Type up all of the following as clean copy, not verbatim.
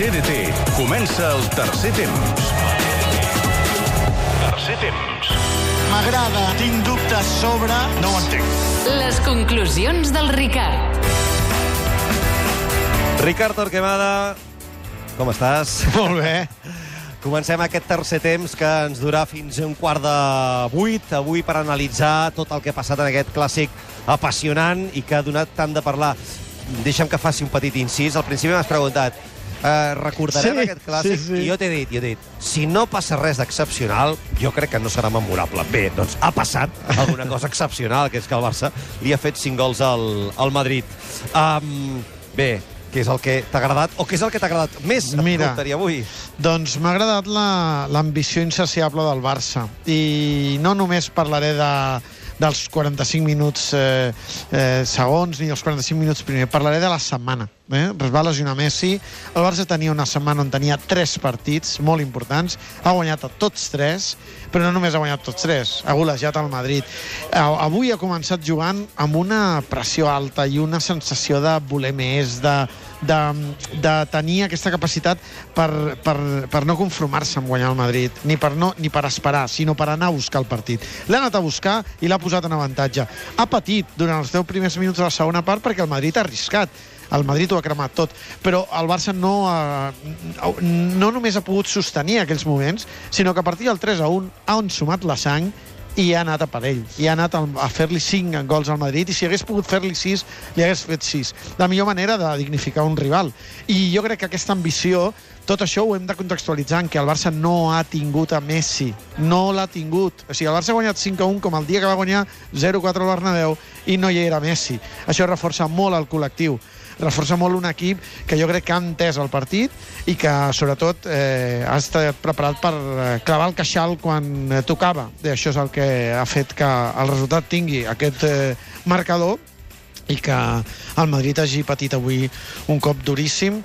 CDT. Comença el tercer temps. Tercer temps. M'agrada, tinc dubtes sobre... No ho entenc. Les conclusions del Ricard. Ricard Torquemada, com estàs? Molt bé. Comencem aquest tercer temps que ens durà fins a 7:45 avui per analitzar tot el que ha passat en aquest clàssic apassionant i que ha donat tant de parlar. Deixa'm que faci un petit incís. Al principi m'has preguntat recordarem aquest clàssic i jo t'he dit, si no passa res d'excepcional, jo crec que no serà memorable. Bé, doncs ha passat alguna cosa excepcional, que és que el Barça li ha fet 5 gols al Madrid. Bé, què és el que t'ha agradat o què és el que t'ha agradat més? Mira, avui. Doncs m'ha agradat l'ambició insaciable del Barça. I no només parlaré dels 45 minuts segons ni els 45 minuts primer. Parlaré de la setmana. Es va lesionar Messi. El Barça tenia una setmana on tenia 3 partits molt importants. Ha guanyat a tots 3, però no només ha guanyat tots 3. Ha golejat al Madrid. Avui ha començat jugant amb una pressió alta i una sensació de voler més, de tenir aquesta capacitat per no conformar-se amb guanyar el Madrid, ni per esperar, sinó per anar a buscar el partit. L'ha anat a buscar i l'ha posat en avantatge. Ha patit durant els 10 primers minuts de la segona part perquè el Madrid ha arriscat. El Madrid ho ha cremat tot, però el Barça no només ha pogut sostenir aquells moments, sinó que a partir del 3-1 ha ensumat la sang i ha anat a per ell, i ha anat a fer-li 5 gols al Madrid, i si hagués pogut fer-li 6, li hagués fet 6. La millor manera de dignificar un rival. I jo crec que aquesta ambició, tot això ho hem de contextualitzar en que el Barça no ha tingut a Messi. No l'ha tingut. O sigui, el Barça ha guanyat 5-1 com el dia que va guanyar 0-4 al Bernabéu i no hi era Messi. Això reforça molt el col·lectiu. Reforça molt un equip que jo crec que ha entès el partit i que, sobretot, ha estat preparat per clavar el queixal quan tocava. I això és el que ha fet que el resultat tingui aquest marcador i que el Madrid hagi patit avui un cop duríssim,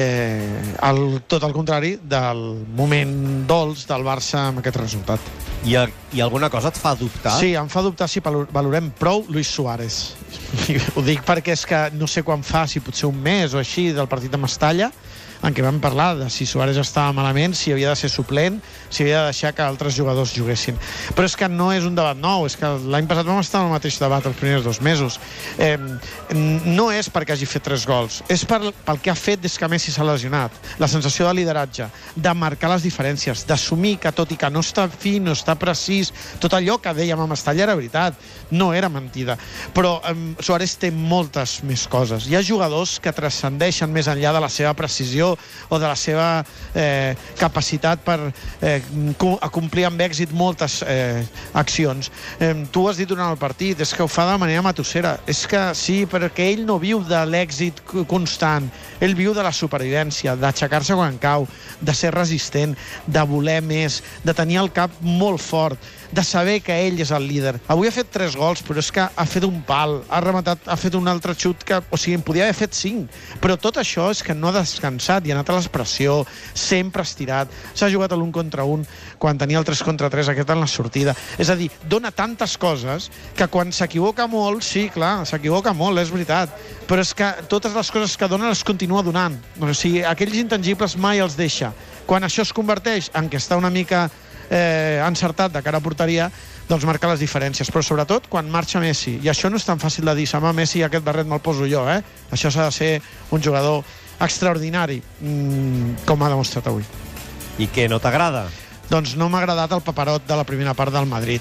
tot el contrari del moment dolç del Barça amb aquest resultat. I alguna cosa et fa dubtar? Sí, em fa dubtar si valorem prou Luis Suárez. Ho dic perquè és que no sé quan fa, si potser un mes o així, del partit de Mestalla, en què vam parlar de si Suárez estava malament, si havia de ser suplent, si havia de deixar que altres jugadors juguessin. Però és que no és un debat nou, és que l'any passat vam estar en el mateix debat els primers 2 mesos. No és perquè hagi fet 3 gols, és pel que ha fet des que Messi s'ha lesionat. La sensació de lideratge, de marcar les diferències, d'assumir que tot i que no està fi, no està precís, tot allò que dèiem a Mestalla era veritat, no era mentida. Però Suárez té moltes més coses. Hi ha jugadors que transcendeixen més enllà de la seva precisió o de la seva capacitat per acomplir amb èxit moltes accions. Tu ho has dit durant el partit, és que ho fa de manera matossera. És que sí, perquè ell no viu de l'èxit constant, ell viu de la supervivència, d'aixecar-se quan cau, de ser resistent, de voler més, de tenir el cap molt fort, de saber que ell és el líder. Avui ha fet 3 gols, però és que ha fet un pal, ha rematat, ha fet un altre xut que, o sigui, en podia haver fet 5. Però tot això és que no ha descansat i ha anat a l'expressió, sempre estirat. S'ha jugat a l'1 contra 1 quan tenia el 3 contra 3 aquest en la sortida. És a dir, dona tantes coses que quan s'equivoca molt, sí, clar, s'equivoca molt, és veritat, però és que totes les coses que dona les continua donant. O sigui, aquells intangibles mai els deixa. Quan això es converteix en que està una mica encertat de cara a porteria, doncs marca les diferències, però sobretot quan marxa Messi, i això no és tan fàcil de dir, se'n va Messi i aquest barret me'l poso jo, això s'ha de ser un jugador extraordinari, com ha demostrat avui. I què no t'agrada? Doncs no m'ha agradat el paperot de la primera part del Madrid.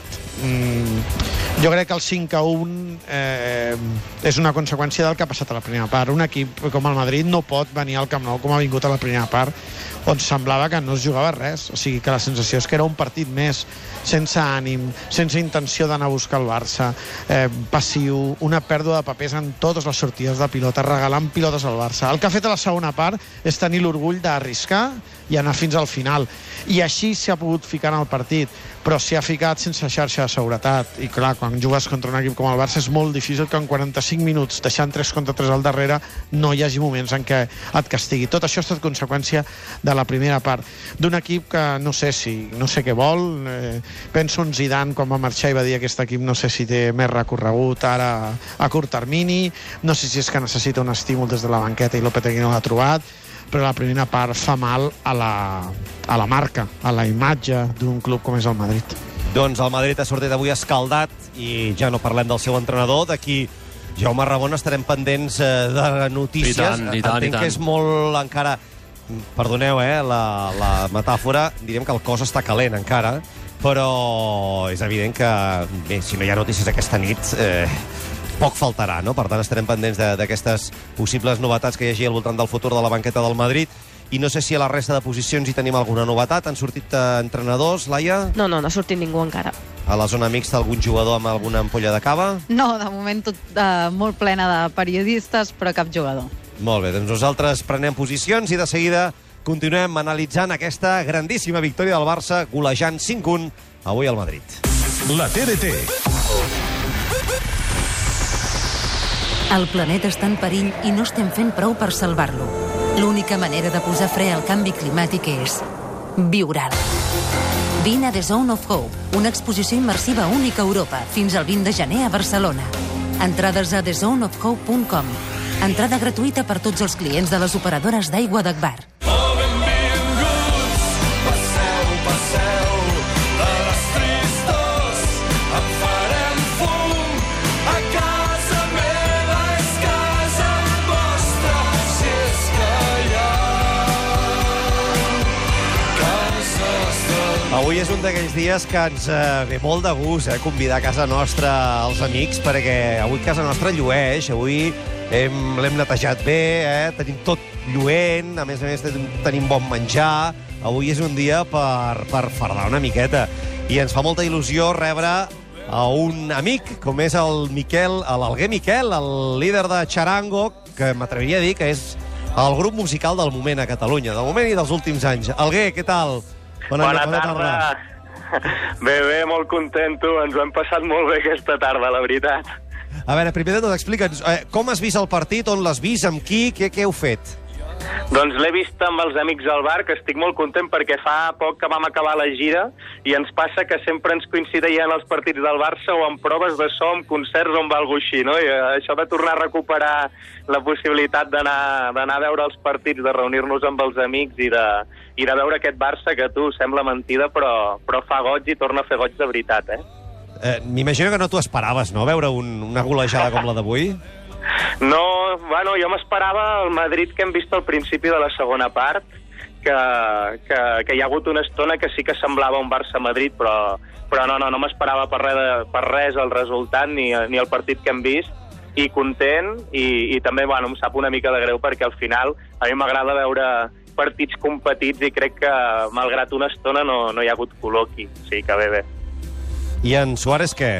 Jo crec que el 5-1 és una conseqüència del que ha passat a la primera part. Un equip com el Madrid no pot venir al Camp Nou com ha vingut a la primera part, on semblava que no es jugava res. O sigui que la sensació és que era un partit més, sense ànim, sense intenció d'anar a buscar el Barça, passiu, una pèrdua de papers en totes les sortides de pilota, regalant pilotes al Barça. El que ha fet a la segona part és tenir l'orgull d'arriscar i anar fins al final. I així s'ha pogut ficar en el partit, però s'hi ha ficat sense xarxa de seguretat. I clar, quan jugues contra un equip com el Barça és molt difícil que en 45 minuts, deixant 3 contra 3 al darrere, no hi hagi moments en què et castigui. Tot això ha estat conseqüència de la primera part. D'un equip que no sé què vol. Penso en Zidane quan va marxar i va dir que aquest equip no sé si té més recorregut ara a curt termini, no sé si és que necessita un estímul des de la banqueta i Lopetegui no l'ha trobat, però la primera part fa mal a la marca, a la imatge d'un club com és el Madrid. Doncs el Madrid ha sortit avui escaldat i ja no parlem del seu entrenador. D'aquí, Jaume Ramon, estarem pendents de notícies. I tant. Entenc que és molt encara... Perdoneu, la metàfora. Direm que el cos està calent encara, però és evident que, bé, si no hi ha notícies aquesta nit, poc faltarà, no? Per tant, estarem pendents d'aquestes possibles novetats que hi hagi al voltant del futur de la banqueta del Madrid. I no sé si a la resta de posicions hi tenim alguna novetat. Han sortit entrenadors, Laia? No ha sortit ningú encara. A la zona mixta, algun jugador amb alguna ampolla de cava? No, de moment tot molt plena de periodistes, però cap jugador. Molt bé, doncs nosaltres prenem posicions i de seguida continuem analitzant aquesta grandíssima victòria del Barça, golejant 5-1 avui al Madrid. La TDT. El planeta està en perill i no estem fent prou per salvar-lo. L'única manera de posar fre al canvi climàtic és viure'l. Vine a The Zone of Hope, una exposició immersiva única a Europa, fins al 20 de gener a Barcelona. Entrades a thezoneofhope.com. Entrada gratuïta per tots els clients de les operadores d'aigua d'Agbar. Avui és un d'aquells dies que ens ve molt de gust convidar a casa nostra els amics, perquè avui casa nostra llueix, avui l'hem netejat bé, tenim tot lluent, a més tenim bon menjar. Avui és un dia per fardar una miqueta. I ens fa molta il·lusió rebre a un amic, com és el Miquel, l'Alguer Miquel, el líder de Charango, que m'atreviria a dir que és el grup musical del moment a Catalunya, del moment i dels últims anys. Alguer, què tal? Bona tarda. Bé, molt contento. Ens ho hem passat molt bé aquesta tarda, la veritat. A veure, primer de tot, explica'ns, com has vist el partit, on l'has vist, amb qui, què heu fet? Doncs l'he vist amb els amics al bar, que estic molt content perquè fa poc que vam acabar la gira i ens passa que sempre ens coincidien els partits del Barça o en proves de so, en concerts on va algú així, no? I això de tornar a recuperar la possibilitat d'anar a veure els partits, de reunir-nos amb els amics i de veure aquest Barça que tu sembla mentida però fa goig i torna a fer goig de veritat, M'imagino que no t'ho esperaves, no?, veure una golejada com la d'avui? No, bueno, jo m'esperava el Madrid que hem vist al principi de la segona part, que hi ha hagut una estona que sí que semblava un Barça-Madrid, però no m'esperava per res el resultat ni el partit que hem vist, i content, i també, bueno, em sap una mica de greu perquè al final a mi m'agrada veure partits competits i crec que, malgrat una estona, no hi ha hagut col·loqui. Sí, que bé. I en Suárez què?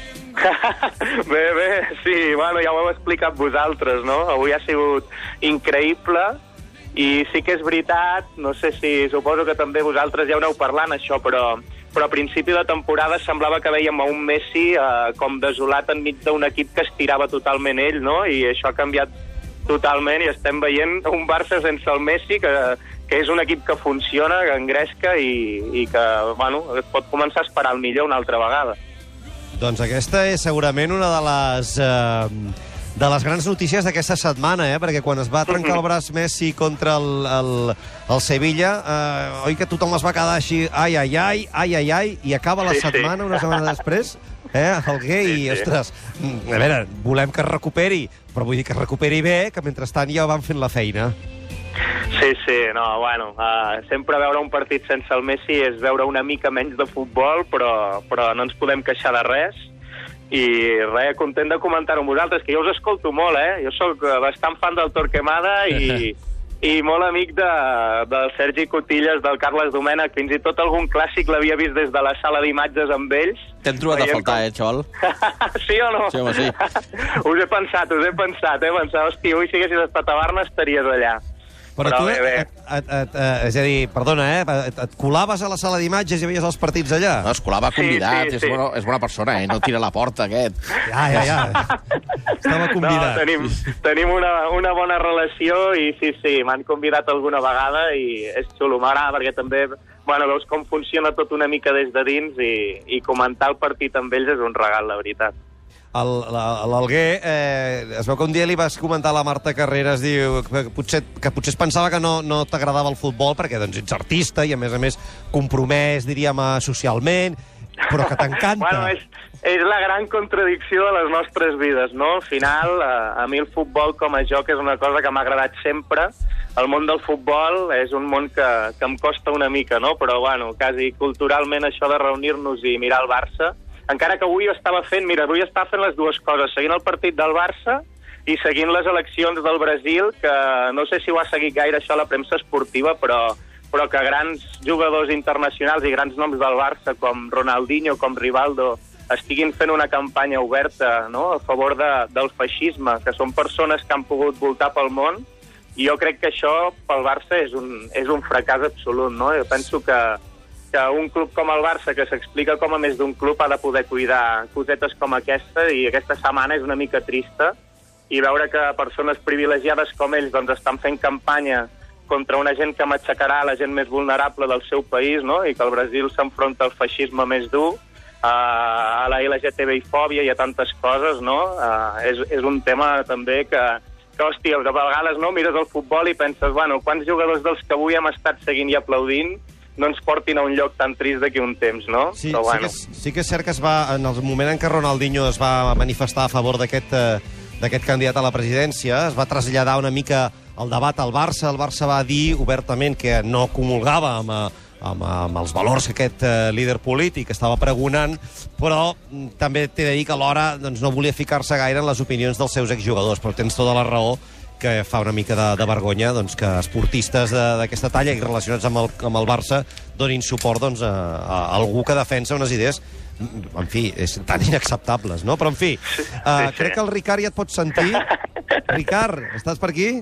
Bé, sí, bueno, ja ho heu explicat vosaltres, no? Avui ha sigut increïble i sí que és veritat, no sé si suposo que també vosaltres ja ho aneu parlant això, però a principi de temporada semblava que vèiem a un Messi com desolat enmig d'un equip que estirava totalment ell, no? I això ha canviat totalment i estem veient un Barça sense el Messi que és un equip que funciona, que engresca i que, bueno, es pot començar a esperar el millor una altra vegada. Doncs aquesta és segurament una de les grans notícies d'aquesta setmana, perquè quan es va trencar el braç Messi contra el Sevilla, oi que tothom es va quedar així, ai, i acaba la setmana una setmana després, Alguer, i, ostres, a veure, volem que es recuperi, però vull dir que es recuperi bé, que mentrestant ja van fent la feina. Sí, no, bueno, sempre veure un partit sense el Messi és veure una mica menys de futbol, però no ens podem queixar de res. I res, content de comentar-ho amb vosaltres, que jo us escolto molt, Jo sóc bastant fan del Torquemada i molt amic del Sergi Cotillas, del Carles Domènech, fins i tot algun clàssic l'havia vist des de la sala d'imatges amb ells. T'hem trobat a faltar, Xol? Sí o no? Sí, home, sí. Us he pensat, Pensava, hòstia, avui si haguessis estat a Barna estaries allà. Però tu, és a dir, perdona, et colaves a la sala d'imatges i veies els partits allà? No, es colava convidat, sí. És bona persona, no tira la porta, aquest. Ja. Estava convidat. No, tenim una bona relació i sí, m'han convidat alguna vegada i és xulo, m'agrada perquè també, bueno, veus com funciona tot una mica des de dins i comentar el partit amb ells és un regal, la veritat. l'Alguer, es veu que un dia li vas comentar a la Marta Carreras, diu que potser es pensava que no t'agradava el futbol perquè doncs, ets artista i, a més, compromès, diríem, socialment, però que t'encanta. Bueno, és la gran contradicció de les nostres vides, no? Al final, a mi el futbol com a joc és una cosa que m'ha agradat sempre. El món del futbol és un món que em costa una mica, no? Però, bueno, quasi culturalment això de reunir-nos i mirar el Barça, encara que avui estava fent les dues coses, seguint el partit del Barça i seguint les eleccions del Brasil, que no sé si ho ha seguit gaire això a la premsa esportiva, però que grans jugadors internacionals i grans noms del Barça, com Ronaldinho, com Rivaldo, estiguin fent una campanya oberta, no?, a favor del feixisme, que són persones que han pogut voltar pel món, i jo crec que això pel Barça és un fracàs absolut, no? Jo penso que un club com el Barça, que s'explica com a més d'un club, ha de poder cuidar cosetes com aquesta, i aquesta setmana és una mica trista, i veure que persones privilegiades com ells doncs, estan fent campanya contra una gent que matxacarà la gent més vulnerable del seu país, no? I que el Brasil s'enfronta al feixisme més dur, a la LGTBI-fòbia i a tantes coses, no? És un tema també que hòstia, a vegades no, mires el futbol i penses, bueno, quants jugadors dels que avui hem estat seguint i aplaudint no ens portin a un lloc tan trist d'aquí un temps, no? Sí, però, bueno. sí que és cert que en el moment en què Ronaldinho es va manifestar a favor d'aquest candidat a la presidència, es va traslladar una mica el debat al Barça. El Barça va dir obertament que no comulgava amb els valors que aquest líder polític estava pregonant, però també t'he de dir que alhora doncs, no volia ficar-se gaire en les opinions dels seus exjugadors, però tens tota la raó que fa una mica de vergonya doncs, que esportistes d'aquesta talla i relacionats amb el Barça donin suport doncs, a algú que defensa unes idees, en fi, tan inacceptables, no? Però, en fi, crec que el Ricard ja et pot sentir. Ricard, estàs per aquí?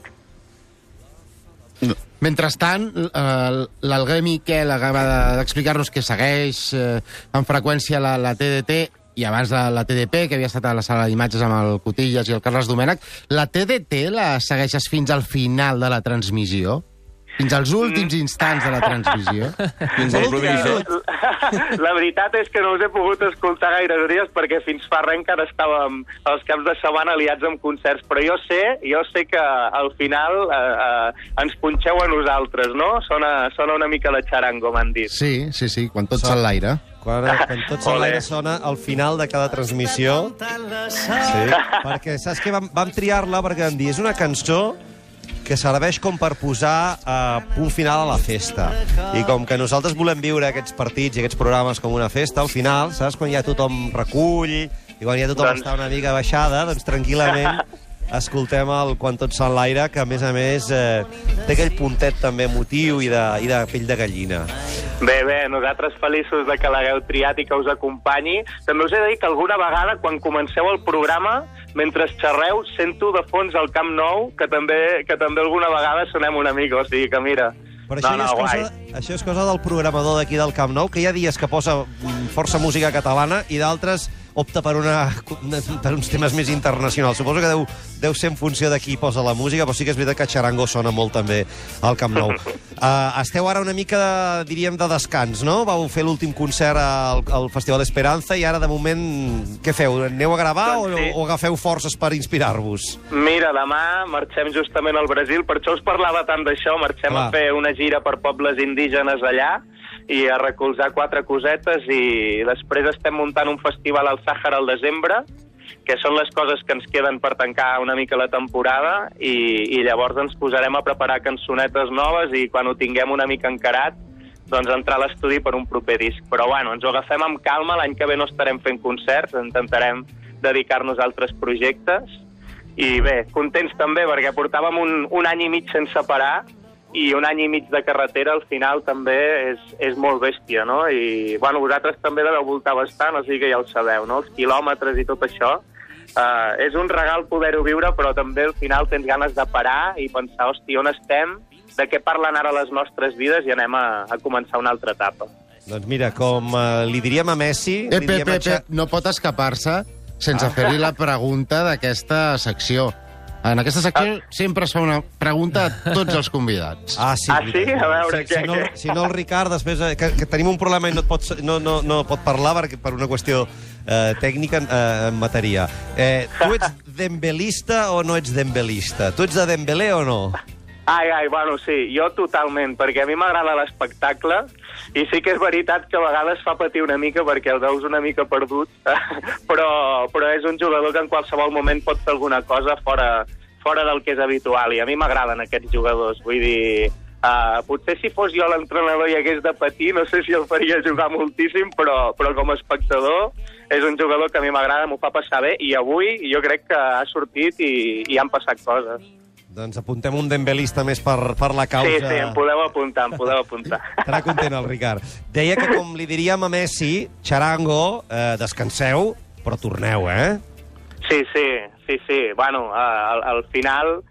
No. Mentrestant, l'Alguer Miquel acaba d'explicar-nos que segueix amb freqüència la TDT i abans la TDP, que havia estat a la sala d'imatges amb el Cotillas i el Carles Domènech. La TDT la segueixes fins al final de la transmissió? Fins als últims instants de la transmissió? Fins a l'últim minut. La veritat és que no us he pogut escoltar gaire dies perquè fins fa res encara estàvem els caps de setmana liats amb concerts, però jo sé que al final ens punxeu a nosaltres, no? Sona una mica de xarango, m'han dit. Sí, quan tot s'enlaira. Quan tot s'enlaira sona al final de cada transmissió. Sí, perquè saps que vam triar-la perquè vam dir, és una cançó que serveix com per posar punt final a la festa. I com que nosaltres volem viure aquests partits i aquests programes com una festa, al final, saps, quan ja tothom recull i quan ja tothom està una mica baixada, doncs tranquil·lament escoltem el Quan tot s'enlaira, que a més té aquell puntet també emotiu i de pell de gallina. Bé, nosaltres feliços de que l'hagueu triat i que us acompanyi. També us he de dir que alguna vegada, quan comenceu el programa, mentre xerreu, sento de fons el Camp Nou, que també alguna vegada sonem una mica, o sigui que mira... Però això és cosa del programador d'aquí del Camp Nou, que hi ha dies que posa força música catalana i d'altres opta per uns temes més internacionals. Suposo que deu ser en funció de qui posa la música, però sí que és veritat que xarango sona molt també al Camp Nou. Esteu ara una mica, diríem, de descans, no? Vau fer l'últim concert al Festival Esperanza i ara, de moment, què feu? Aneu a gravar o agafeu forces per inspirar-vos? Mira, demà marxem justament al Brasil, per això us parlava tant d'això, marxem a fer una gira per pobles indígenes allà i a recolzar 4 cosetes, i després estem muntant un festival al Sàhara al desembre, que són les coses que ens queden per tancar una mica la temporada, i llavors ens posarem a preparar cançonetes noves i quan ho tinguem una mica encarat, doncs entrar a l'estudi per un proper disc. Però bueno, ens ho agafem amb calma, l'any que ve no estarem fent concerts, intentarem dedicar-nos a altres projectes, i bé, contents també perquè portàvem un any i mig sense parar, i un any i mig de carretera al final també és molt bèstia, no? I, bueno, vosaltres també deveu voltar bastant, o sigui que ja ho sabeu, no? Els quilòmetres i tot això. És un regal poder-ho viure, però també al final tens ganes de parar i pensar, hòstia, on estem, de què parlen ara les nostres vides, i anem a començar una altra etapa. Doncs mira, com li diríem a Messi... No pot escapar-se sense fer-li la pregunta d'aquesta secció. En aquesta secció sempre es fa una pregunta a tots els convidats. Ah, sí? Ah, sí? A veure, què? Si no, el Ricard, després... Que tenim un problema i no pot parlar per una qüestió tècnica en matèria. Tu ets dembelista o no ets dembelista? Tu ets de Dembélé o no? Bueno, sí, jo totalment, perquè a mi m'agrada l'espectacle i sí que és veritat que a vegades fa patir una mica perquè el veus una mica perdut, però és un jugador que en qualsevol moment pot fer alguna cosa fora del que és habitual, i a mi m'agraden aquests jugadors, vull dir... potser si fos jo l'entrenador i hagués de patir, no sé si el faria jugar moltíssim, però com a espectador és un jugador que a mi m'agrada, m'ho fa passar bé, i avui jo crec que ha sortit i han passat coses. Doncs apuntem un dembelista més per la causa. Sí, em podeu apuntar. Estarà content el Ricard. Deia que, com li diríem a Messi, Charango, descanseu, però torneu, eh? Sí. Bueno, al final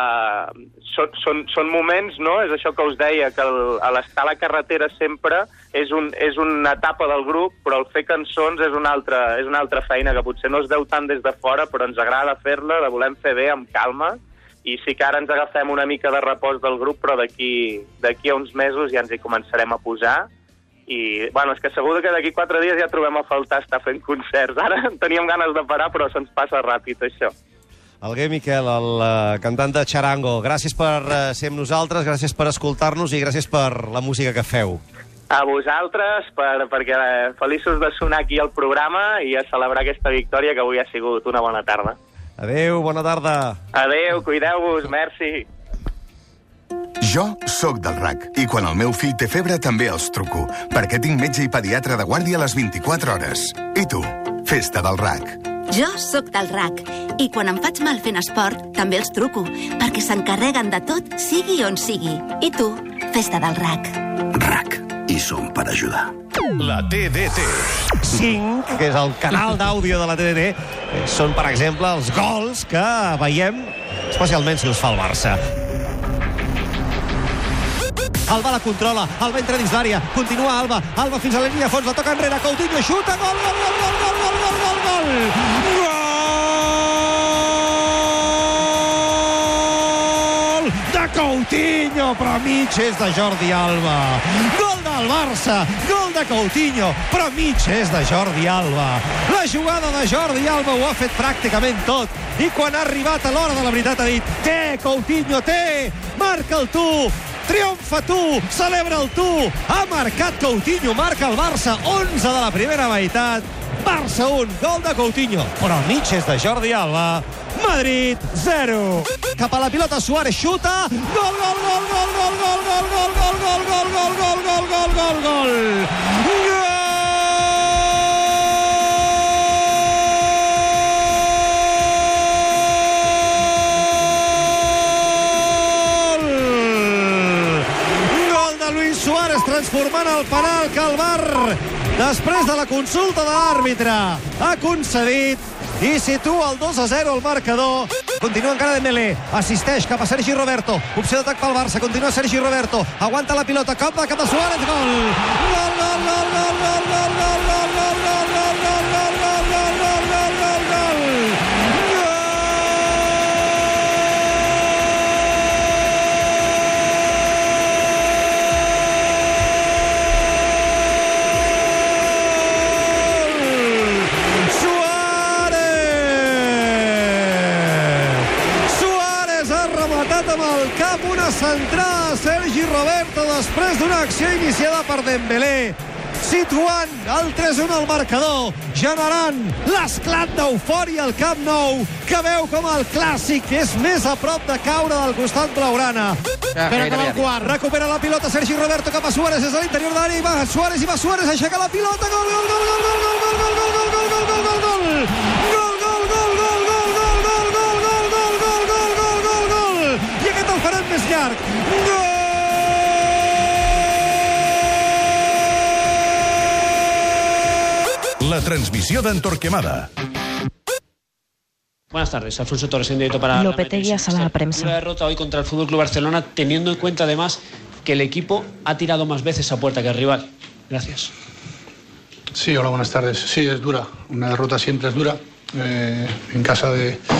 són moments, no? És això que us deia, que l'estar a la carretera sempre és una etapa del grup, però el fer cançons és una altra feina que potser no es veu tant des de fora, però ens agrada fer-la, la volem fer bé, amb calma, i sí que ara ens agafem una mica de repòs del grup, però d'aquí a uns mesos ja ens hi començarem a posar. I, bueno, és que segur que d'aquí 4 dies ja trobem a faltar estar fent concerts. Ara teníem ganes de parar, però se'ns passa ràpid, això. Alguer Miquel, el cantant de Charango, gràcies per ser amb nosaltres, gràcies per escoltar-nos i gràcies per la música que feu. A vosaltres, perquè feliços de sonar aquí al programa i a celebrar aquesta victòria que avui ha sigut una bona tarda. Adéu, bona tarda. Adéu, cuideu-vos, merci. Jo sóc del RAC i quan el meu fill té febre també els truco, perquè tinc metge i pediatre de guàrdia a les 24 hores. I tu? Festa del RAC. Jo sóc del RAC i quan em faig mal fent esport també els truco, perquè s'encarreguen de tot, sigui on sigui. I tu? Festa del RAC. RAC. I som per ajudar. La TDT. 5, que és el canal d'àudio de la TDT, són, per exemple, els gols que veiem, especialment si els fa el Barça. Alba la controla, Alba entra dins l'àrea, continua Alba fins a la línia de fons, la toca enrere, Coutinho xuta, gol! Gol de Coutinho, però mig és de Jordi Alba. Gol del Barça, gol de Coutinho, però mig és de Jordi Alba. La jugada de Jordi Alba ho ha fet pràcticament tot, i quan ha arribat a l'hora de la veritat ha dit: té, Coutinho, té, marca el tu, triomfa tu, celebra el tu. Ha marcat Coutinho, marca el Barça, 11 de la primera meitat. Barça 1, gol de Coutinho, però el mig és de Jordi Alba. Madrid 0. Cap a la pilota, Suárez xuta. Gol, gol, gol, gol, gol, gol, gol, gol, gol, gol, gol, gol, gol, gol, gol, gol, gol. Gol de Luis Suárez transformant el penal que el VAR, després de la consulta de l'àrbitre, ha concedit i situa el 2-0 al marcador. Continua encara Dembélé, assisteix cap a Sergi Roberto, opció d'atac pel Barça, continua Sergi Roberto, aguanta la pilota, cap a Suárez, gol! Gol, gol, gol, gol, gol, gol, gol, gol, gol, gol, gol, gol, gol, gol, gol, gol, gol, gol, gol! Amb el cap una centrada Sergi Roberto després d'una acció iniciada per Dembélé, situant el 3-1 al marcador, generant l'esclat d'eufòria al Camp Nou, que veu com el clàssic és més a prop de caure del costat blaugrana. Però acaba el quart. Recupera la pilota Sergi Roberto cap a Suárez, des de l'interior d'àrea, i va Suárez, aixeca la pilota, gol, gol, gol, gol, gol, gol, gol, gol, gol, gol, gol, gol, gol, gol, gol, el farem més llarg. La transmissió d'en Torquemada. Buenas tardes, Alfonso Torres en directo para Lopetegui a sala de prensa. Una derrota hoy contra el FC Barcelona, teniendo en cuenta además que el equipo ha tirado más veces a puerta que el rival. Gracias. Sí, hola, buenas tardes. Sí, es dura. Una derrota siempre es dura. En casa de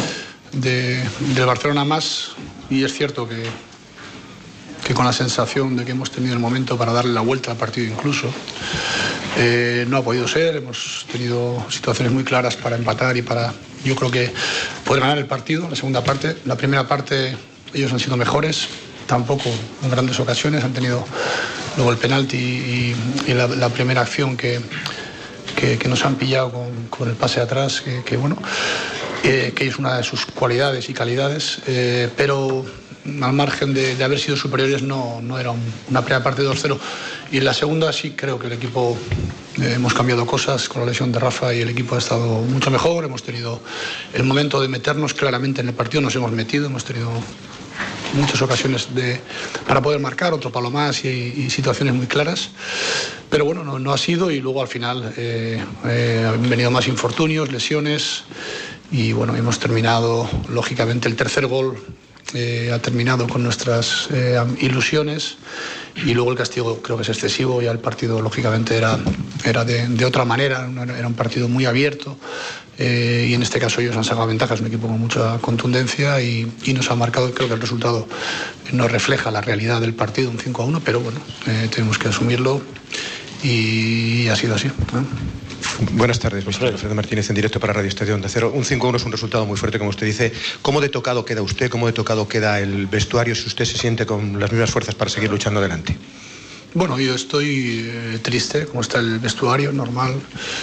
del Barcelona más, y es cierto que con la sensación de que hemos tenido el momento para darle la vuelta al partido incluso. No ha podido ser, hemos tenido situaciones muy claras para empatar y para, yo creo que, poder ganar el partido, la segunda parte. La primera parte ellos han sido mejores, tampoco en grandes ocasiones, han tenido luego el penalti y la primera acción que nos han pillado con el pase atrás, que es una de sus cualidades y calidades, pero al margen de haber sido superiores no era una primera parte 2-0, y en la segunda sí creo que el equipo hemos cambiado cosas con la lesión de Rafa y el equipo ha estado mucho mejor. Hemos tenido el momento de meternos claramente en el partido, nos hemos metido, hemos tenido muchas ocasiones para poder marcar, otro palo más y situaciones muy claras, pero bueno, no ha sido, y luego al final han venido más infortunios, lesiones, y bueno, hemos terminado, lógicamente el tercer gol ha terminado con nuestras ilusiones, y luego el castigo creo que es excesivo. Ya el partido lógicamente era de otra manera, era un partido muy abierto, y en este caso ellos han sacado ventajas, un equipo con mucha contundencia, y nos ha marcado. Creo que el resultado no refleja la realidad del partido, un 5-1, pero bueno, tenemos que asumirlo, y ha sido así, ¿no? Buenas tardes, Mr. Alfredo Martínez, en directo para Radio Estadio Onda Cero. Un 5-1 es un resultado muy fuerte, como usted dice. ¿Cómo de tocado queda usted? ¿Cómo de tocado queda el vestuario? Si usted se siente con las mismas fuerzas para seguir luchando adelante. Bueno, yo estoy triste, como está el vestuario, normal,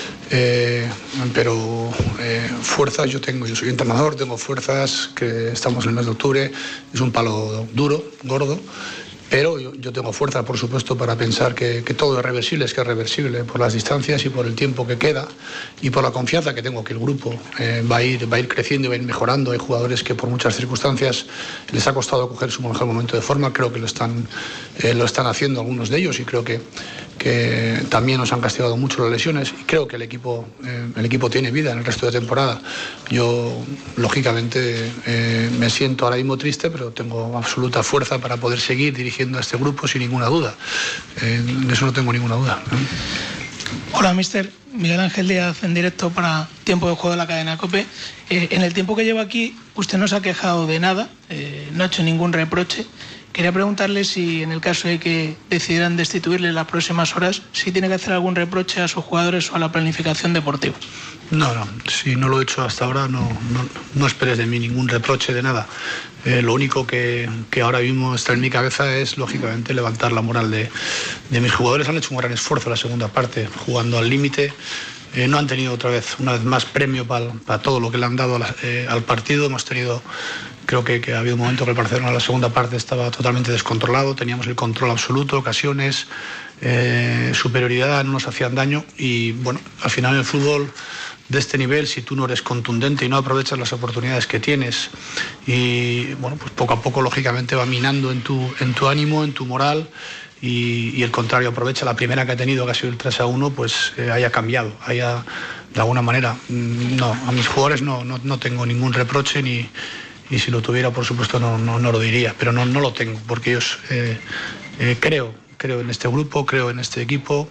pero fuerzas yo tengo. Yo soy entrenador, tengo fuerzas, que estamos en el mes de octubre, es un palo duro, gordo, pero yo tengo fuerza, por supuesto, para pensar que todo es reversible, es reversible por las distancias y por el tiempo que queda, y por la confianza que tengo que el grupo va a ir creciendo y va a ir mejorando. Hay jugadores que por muchas circunstancias les ha costado coger su mejor momento de forma, creo que lo están haciendo algunos de ellos, y creo que también nos han castigado mucho las lesiones, y creo que el equipo tiene vida en el resto de temporada. Yo, lógicamente, me siento ahora mismo triste, pero tengo absoluta fuerza para poder seguir dirigiendo a este grupo sin ninguna duda. De eso no tengo ninguna duda, ¿no? Hola, mister. Miguel Ángel Díaz, en directo para Tiempo de Juego de la cadena COPE. En el tiempo que llevo aquí, usted no se ha quejado de nada, no ha hecho ningún reproche. Quería preguntarle si, en el caso de que decidieran destituirle en las próximas horas, si tiene que hacer algún reproche a sus jugadores o a la planificación deportiva. No, si no lo he hecho hasta ahora, no esperes de mí ningún reproche de nada. Lo único que ahora mismo está en mi cabeza es, lógicamente, levantar la moral de mis jugadores. Han hecho un gran esfuerzo en la segunda parte, jugando al límite. No han tenido una vez más premio para todo lo que le han dado al partido. Hemos tenido, creo que ha habido un momento que el Barcelona en la segunda parte estaba totalmente descontrolado, teníamos el control absoluto, ocasiones, superioridad, no nos hacían daño, y bueno, al final en el fútbol de este nivel, si tú no eres contundente y no aprovechas las oportunidades que tienes, y bueno, pues poco a poco lógicamente va minando en tu ánimo, en tu moral, y el contrario aprovecha la primera que ha tenido, que ha sido el 3-1, pues haya cambiado, haya de alguna manera. No, a mis jugadores no tengo ningún reproche, y si lo tuviera, por supuesto, no lo diría, pero no lo tengo, porque ellos creo en este grupo, creo en este equipo,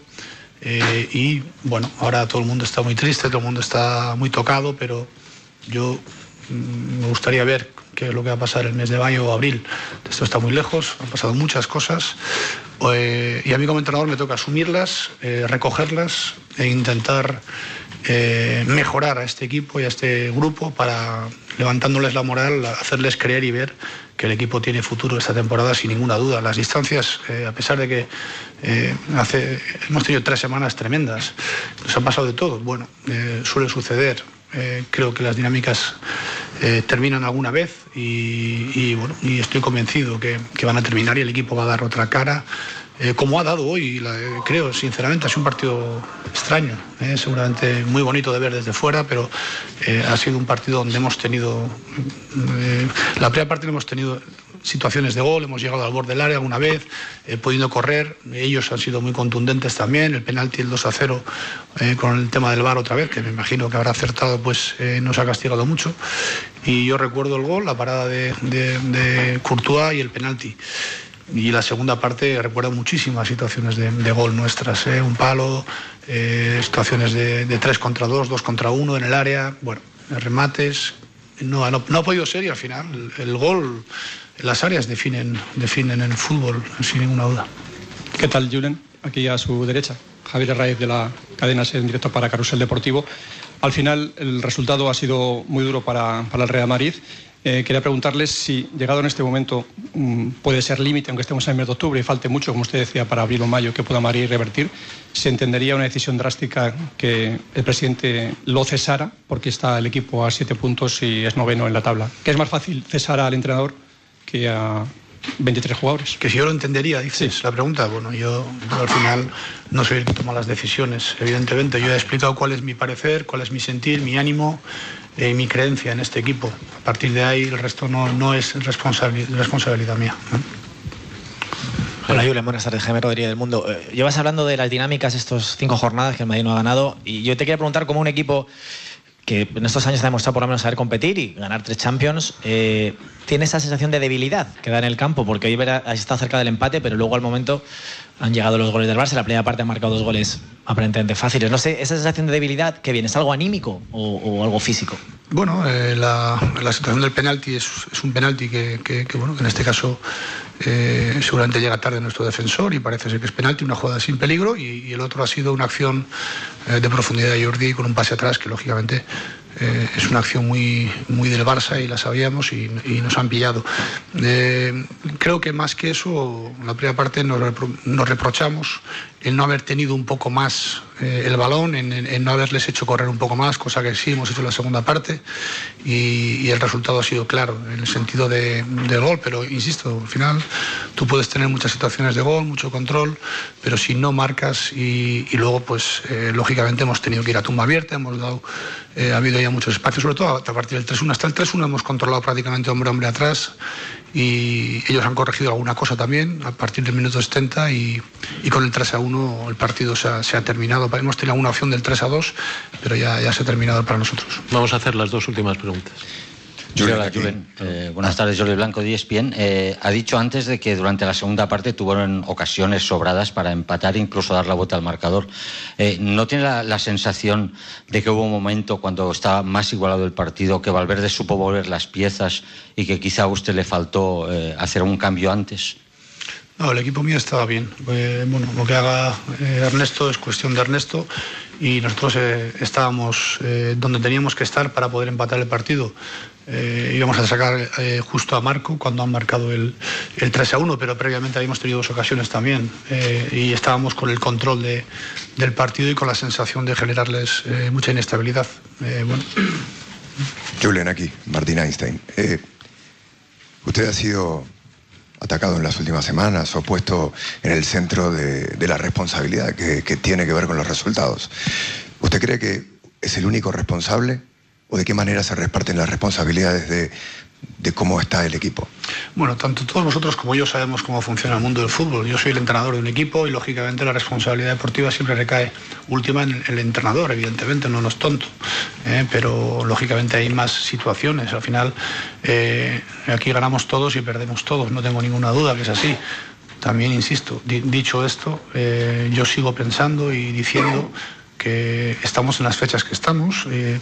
y bueno, ahora todo el mundo está muy triste, todo el mundo está muy tocado, pero yo me gustaría ver qué es lo que va a pasar el mes de mayo o abril. Esto está muy lejos, han pasado muchas cosas, y a mí como entrenador me toca asumirlas, recogerlas e intentar mejorar a este equipo y a este grupo, para, levantándoles la moral, hacerles creer y ver que el equipo tiene futuro esta temporada sin ninguna duda. Las distancias, a pesar de que hemos tenido 3 semanas tremendas, nos ha pasado de todo. Bueno, suele suceder. Creo que las dinámicas terminan alguna vez, y bueno, y estoy convencido que van a terminar, y el equipo va a dar otra cara, como ha dado hoy. Creo, sinceramente, ha sido un partido extraño, seguramente muy bonito de ver desde fuera, pero ha sido un partido donde hemos tenido, la primera parte hemos tenido situaciones de gol, hemos llegado al borde del área alguna vez, pudiendo correr. Ellos han sido muy contundentes también. El penalti, el 2-0, con el tema del VAR otra vez, que me imagino que habrá acertado, pues nos ha castigado mucho. Y yo recuerdo el gol, la parada de Courtois y el penalti. Y la segunda parte recuerdo muchísimas situaciones de gol nuestras, un palo, situaciones de 3 contra 2, 2 contra 1 en el área, bueno, remates. no ha podido ser, y al final el gol, las áreas definen el fútbol sin ninguna duda. ¿Qué tal, Julen? Aquí a su derecha, Javier Herráez de la cadena SER en directo para Carrusel Deportivo. Al final el resultado ha sido muy duro para el Real Madrid. Quería preguntarles si, llegado en este momento, puede ser límite, aunque estemos en el mes de octubre y falte mucho, como usted decía, para abril o mayo, que pueda Madrid revertir, ¿se entendería una decisión drástica que el presidente lo cesara, porque está el equipo a 7 puntos y es noveno en la tabla? ¿Que es más fácil cesar al entrenador que a 23 jugadores? Que si yo lo entendería, dices, sí. La pregunta. Bueno, yo al final no soy el que toma las decisiones, evidentemente. Yo he explicado cuál es mi parecer, cuál es mi sentir, mi ánimo, mi creencia en este equipo. A partir de ahí el resto no es responsabilidad mía, ¿no? Hola, Julen, buenas tardes, Jaime Rodríguez del Mundo. Llevas hablando de las dinámicas estos 5 jornadas que el Madrid no ha ganado, y yo te quería preguntar cómo un equipo que en estos años ha demostrado por lo menos saber competir y ganar 3 Champions, tiene esa sensación de debilidad que da en el campo, porque hoy está cerca del empate, pero luego al momento han llegado los goles del Barça. La primera parte han marcado 2 goles aparentemente fáciles. No sé, esa sensación de debilidad, ¿qué viene? ¿Es algo anímico o algo físico? Bueno, la situación del penalti es un penalti que bueno, que en este caso seguramente llega tarde nuestro defensor y parece ser que es penalti, una jugada sin peligro, y el otro ha sido una acción de profundidad de Jordi con un pase atrás que lógicamente es una acción muy del Barça y la sabíamos y nos han pillado. Creo que más que eso, en la primera parte nos reprochamos el no haber tenido un poco más el balón, en no haberles hecho correr un poco más, cosa que sí hemos hecho en la segunda parte, y el resultado ha sido claro en el sentido del gol, pero insisto, al final tú puedes tener muchas situaciones de gol, mucho control, pero si no marcas y luego pues lógicamente hemos tenido que ir a tumba abierta, ha habido ya muchos espacios, sobre todo a partir del 3-1. Hasta el 3-1 hemos controlado prácticamente hombre a hombre atrás, y ellos han corregido alguna cosa también a partir del minuto 70, y con el 3-1 el partido se ha terminado. Hemos tenido alguna opción del 3-2, pero ya se ha terminado para nosotros. Vamos a hacer las 2 últimas preguntas. Hola, Julen. Buenas tardes, Jordi Blanco de ESPN. Ha dicho antes de que durante la segunda parte tuvieron ocasiones sobradas para empatar e incluso dar la vuelta al marcador. ¿No tiene la sensación de que hubo un momento cuando estaba más igualado el partido, que Valverde supo volver las piezas y que quizá a usted le faltó hacer un cambio antes? No, el equipo mío estaba bien. Bueno, lo que haga Ernesto es cuestión de Ernesto, y nosotros estábamos donde teníamos que estar para poder empatar el partido. Íbamos a sacar justo a Marco cuando han marcado el 3-1, pero previamente habíamos tenido 2 ocasiones también, y estábamos con el control del partido y con la sensación de generarles mucha inestabilidad. Bueno. Julen, aquí, Martín Einstein. Usted ha sido atacado en las últimas semanas o puesto en el centro de la responsabilidad que tiene que ver con los resultados. ¿Usted cree que es el único responsable? ¿O de qué manera se reparten las responsabilidades de cómo está el equipo? Bueno, tanto todos vosotros como yo sabemos cómo funciona el mundo del fútbol. Yo soy el entrenador de un equipo y lógicamente la responsabilidad deportiva siempre recae última en el entrenador, evidentemente, no es tonto, pero lógicamente hay más situaciones. Al final aquí ganamos todos y perdemos todos, no tengo ninguna duda que es así. También insisto, dicho esto, yo sigo pensando y diciendo que estamos en las fechas que estamos,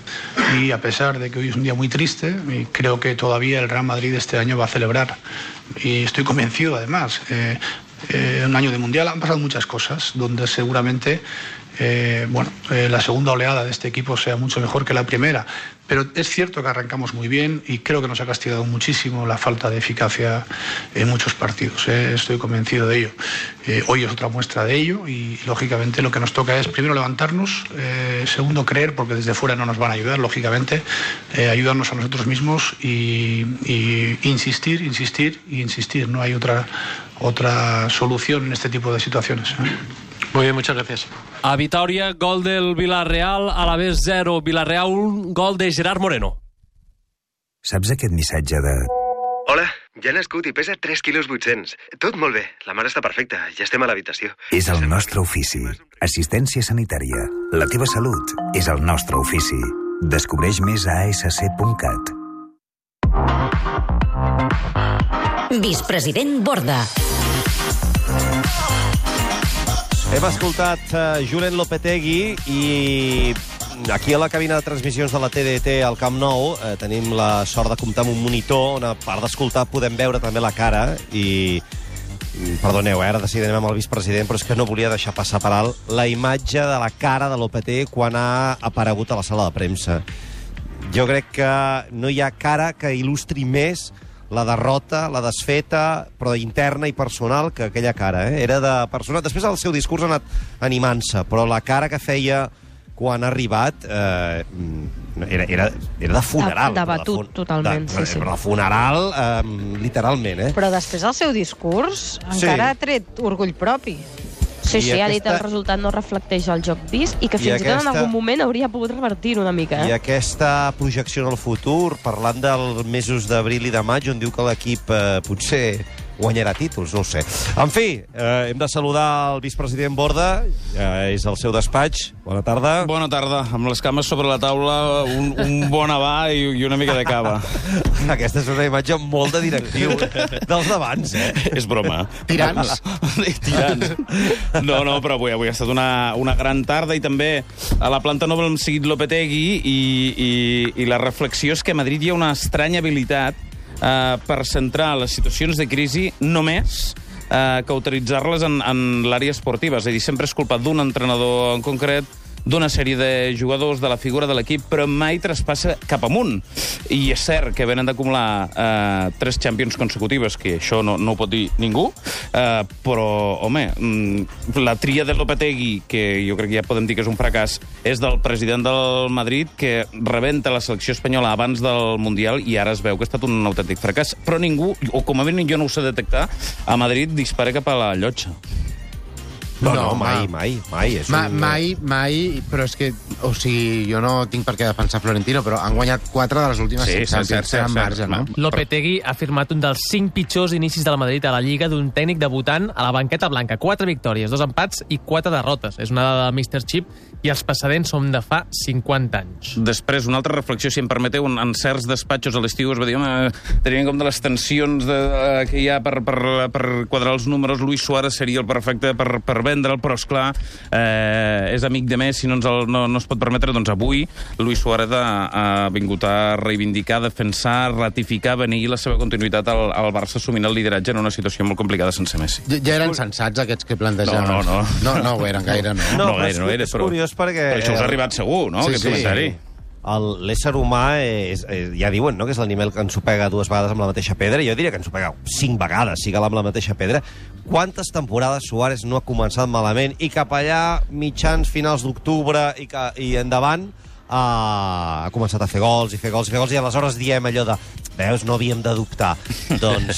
y a pesar de que hoy es un día muy triste, creo que todavía el Real Madrid este año va a celebrar, y estoy convencido además. Un año de Mundial, han pasado muchas cosas donde seguramente la segunda oleada de este equipo sea mucho mejor que la primera, pero es cierto que arrancamos muy bien y creo que nos ha castigado muchísimo la falta de eficacia en muchos partidos, estoy convencido de ello. Hoy es otra muestra de ello, y lógicamente lo que nos toca es primero levantarnos, segundo creer, porque desde fuera no nos van a ayudar, lógicamente, ayudarnos a nosotros mismos y insistir, no hay otra solución en este tipo de situaciones. Muy bien, muchas gracias. A Vitòria, gol del Villarreal, Alavés 0, Villarreal 1, gol de Gerard Moreno. Saps aquest missatge de... Hola, ja he nascut i pesa 3 quilos 800. Tot molt bé, la mare està perfecta, ja estem a l'habitació. És el nostre ofici. Assistència sanitària. La teva salut és el nostre ofici. Descobreix més a asc.cat. Vicepresident Borda. Hem escoltat Julen Lopetegui i Aquí a la cabina de transmissions de la TDT al Camp Nou tenim la sort de comptar amb un monitor on, a part d'escoltar, podem veure també la cara i... Perdoneu, ara de seguida anem amb el vicepresident, però és que no volia deixar passar per alt la imatge de la cara de l'OPT quan ha aparegut a la sala de premsa. Jo crec que no hi ha cara que il·lustri més la derrota, la desfeta, però interna i personal, que aquella cara. Era de persona. Després el seu discurs ha anat animant-se, però la cara que feia quan ha arribat era de funeral. Debatut, totalment, sí. De funeral, literalment, Però després el seu discurs encara ha tret orgull propi. Sí, ha dit el resultat no reflecteix el joc vist i que fins i tot en algun moment hauria pogut revertir una mica. I aquesta projecció en el futur, parlant dels mesos d'abril i de maig, on diu que l'equip potser guanyarà títols, no ho sé. En fi, hem de saludar el vicepresident Borda, és al seu despatx. Bona tarda. Bona tarda. Amb les cames sobre la taula, un bon abà i una mica de cava. Aquesta és una imatge molt de directiu dels d'abans, És broma. Tirants. Tirants. No, però avui ha estat una gran tarda i també a la planta nova hem seguit Lopetegui i la reflexió és que a Madrid hi ha una estranya habilitat per centrar les situacions de crisi només que utilitzar-les en l'àrea esportiva. És a dir, sempre és culpa d'un entrenador en concret, d'una sèrie de jugadors, de la figura de l'equip, però mai traspassa cap amunt. I és cert que venen d'acumular 3 Champions consecutives, que això no ho pot dir ningú, però, home, la tria de Lopetegui, que jo crec que ja podem dir que és un fracàs, és del president del Madrid, que rebenta la selecció espanyola abans del Mundial i ara es veu que ha estat un autèntic fracàs. Però ningú, o com a mínim jo no ho sé detectar, a Madrid dispara cap a la llotja. No, mai. Mai, però és que, o sigui, jo no tinc per què defensar Florentino, però han guanyat 4 de les últimes 5 Champions. Cert. Marge, no? Lopetegui ha firmat un dels 5 pitjors inicis del Madrid a la Lliga d'un tècnic debutant a la banqueta blanca. 4 victòries, 2 empats i 4 derrotes. És una dada de Mr. Chip i els precedents són de fa 50 anys. Després, una altra reflexió, si em permeteu, en certs despatxos a l'estiu es va dir, home, tenint en compte les tensions que hi ha per quadrar els números, Luis Suárez seria el perfecte per vendre'l, però, esclar, és amic de Messi, no es pot permetre. Doncs avui Luis Suárez ha vingut a reivindicar, defensar, ratificar, beneir la seva continuïtat al Barça assumint el lideratge en una situació molt complicada sense Messi. Ja eren sensats aquests que plantejaven. No ho eren gaire, no. No gaire, no era, però perquè... Però això us ha arribat segur, no? Sí, aquest comentari. L'ésser humà ja diuen, no?, que és l'animal que ensopega 2 vegades amb la mateixa pedra. Jo diria que ensopega 5 vegades, si cal, amb la mateixa pedra. Quantes temporades Suárez no ha començat malament i cap allà mitjans, finals d'octubre i endavant ha començat a fer gols i aleshores diem allò de veus, no havíem de dubtar. Doncs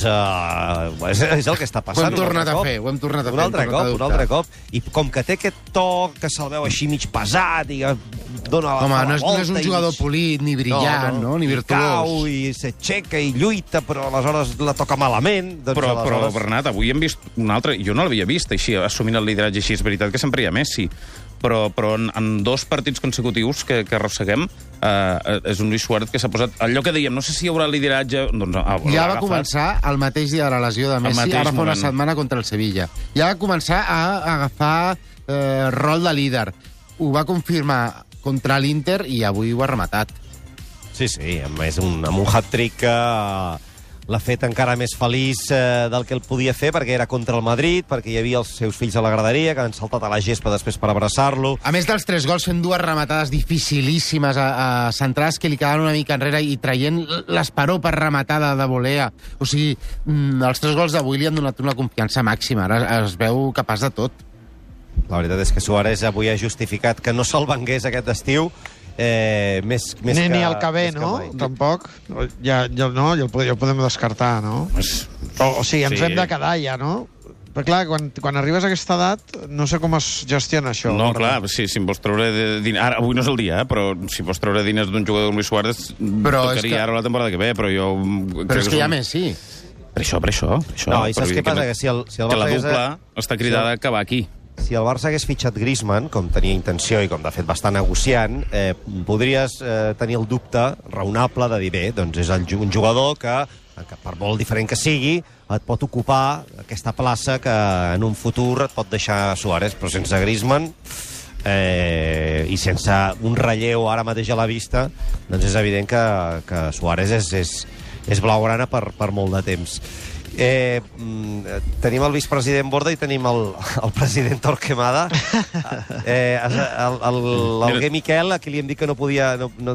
és el que està passant. Ho hem tornat a fer. Un altre cop. I com que té aquest to que se'l veu així mig pesat i dona la volta... No és un jugador polit, ni brillant, ni virtuós. Cau i s'aixeca i lluita, però aleshores la toca malament. Però, Bernat, avui hem vist un altre... Jo no l'havia vist així, assumint el lideratge així. És veritat que sempre hi ha Messi, però en 2 partits consecutius que arrosseguem és un Luis Suárez que s'ha posat... Allò que dèiem, no sé si hi haurà lideratge... Doncs, ja va començar el mateix dia de la lesió de Messi, ara fa una setmana contra el Sevilla. Ja va començar a agafar rol de líder. Ho va confirmar contra l'Inter i avui ho ha rematat. Sí, a més, amb un hat-trick que l'ha fet encara més feliç del que el podia fer, perquè era contra el Madrid, perquè hi havia els seus fills a la graderia, que han saltat a la gespa després per abraçar-lo. A més dels 3 gols, fent 2 rematades dificilíssimes a centrals que li quedaven una mica enrere i traient l'esperó per rematada de volea. O sigui, els 3 gols d'avui li han donat una confiança màxima. Ara es veu capaç de tot. La veritat és que Suárez avui ha justificat que no se'l vengués aquest estiu, ni el que ve, no? Tampoc. Ja ho podem descartar, no? O sigui, ens hem de quedar ja, no? Però clar, quan arribes a aquesta edat, no sé com es gestiona això. No, clar, sí, si em vols treure diners... Ara, avui no és el dia, però si vols treure diners d'un jugador com Luis Suárez, tocaria ara la temporada que ve, però jo... Però és que hi ha Messi. Per això. No, i saps què passa? Que la dupla està cridada a acabar aquí. Si el Barça hagués fitxat Griezmann, com tenia intenció i com de fet va estar negociant, podries tenir el dubte raonable de dir, bé, doncs és un jugador que per molt diferent que sigui, et pot ocupar aquesta plaça que en un futur et pot deixar Suárez, però sense Griezmann i sense un relleu ara mateix a la vista, doncs és evident que Suárez és blaugrana per molt de temps. Tenim el vicepresident Borda i tenim el president Torquemada. L'Alguer Miquel, a qui li hem dit que no et podia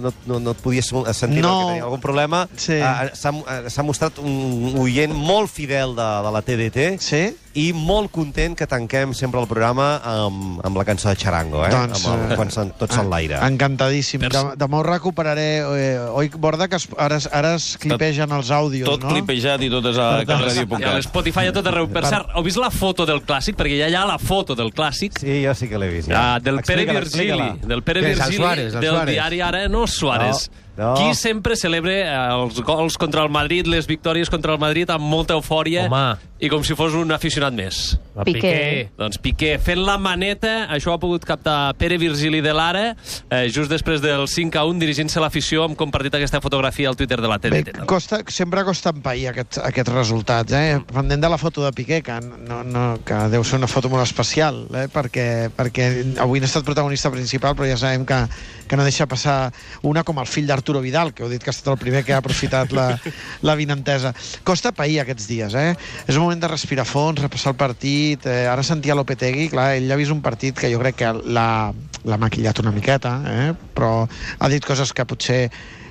sentir, que tenia algun problema, s'ha mostrat un oient molt fidel de la TDT i molt content que tanquem sempre el programa amb la cançó de Charango, quan són tots en l'aire. Encantadíssim. Demà ho recuperaré. Oi, Borda, que ara es clipegen els àudios, no? Tot clipejat i tot és a ràdio.cat. I a l'Spotify a tot arreu. Per cert, heu vist la foto del Clàssic? Perquè ja hi ha la foto del Clàssic. Sí, jo sí que l'he vist. Del Pere Virgili. Del Pere Virgili, del diari Ara. No, Suárez. Qui sempre celebra els gols contra el Madrid, les victòries contra el Madrid amb molta eufòria i com si fos un aficionat més. Piqué. Doncs Piqué fent la maneta, això ho ha pogut captar Pere Virgili de l'Ara, just després del 5-1, dirigint-se a l'afició, hem compartit aquesta fotografia al Twitter de la TDT. Sempre costa empair aquests resultats, pendent de la foto de Piqué, que deu ser una foto molt especial, perquè avui n'ha estat protagonista principal, però ja sabem que no deixa passar una com el fill d'Arturo Vidal, que heu dit que ha estat el primer que ha aprofitat la vinentesa. Costa pair aquests dies, És un moment de respirar fons, repassar el partit. Ara sentia Lopetegui, clar, ell ha vist un partit que jo crec que l'ha maquillat una miqueta, però ha dit coses que potser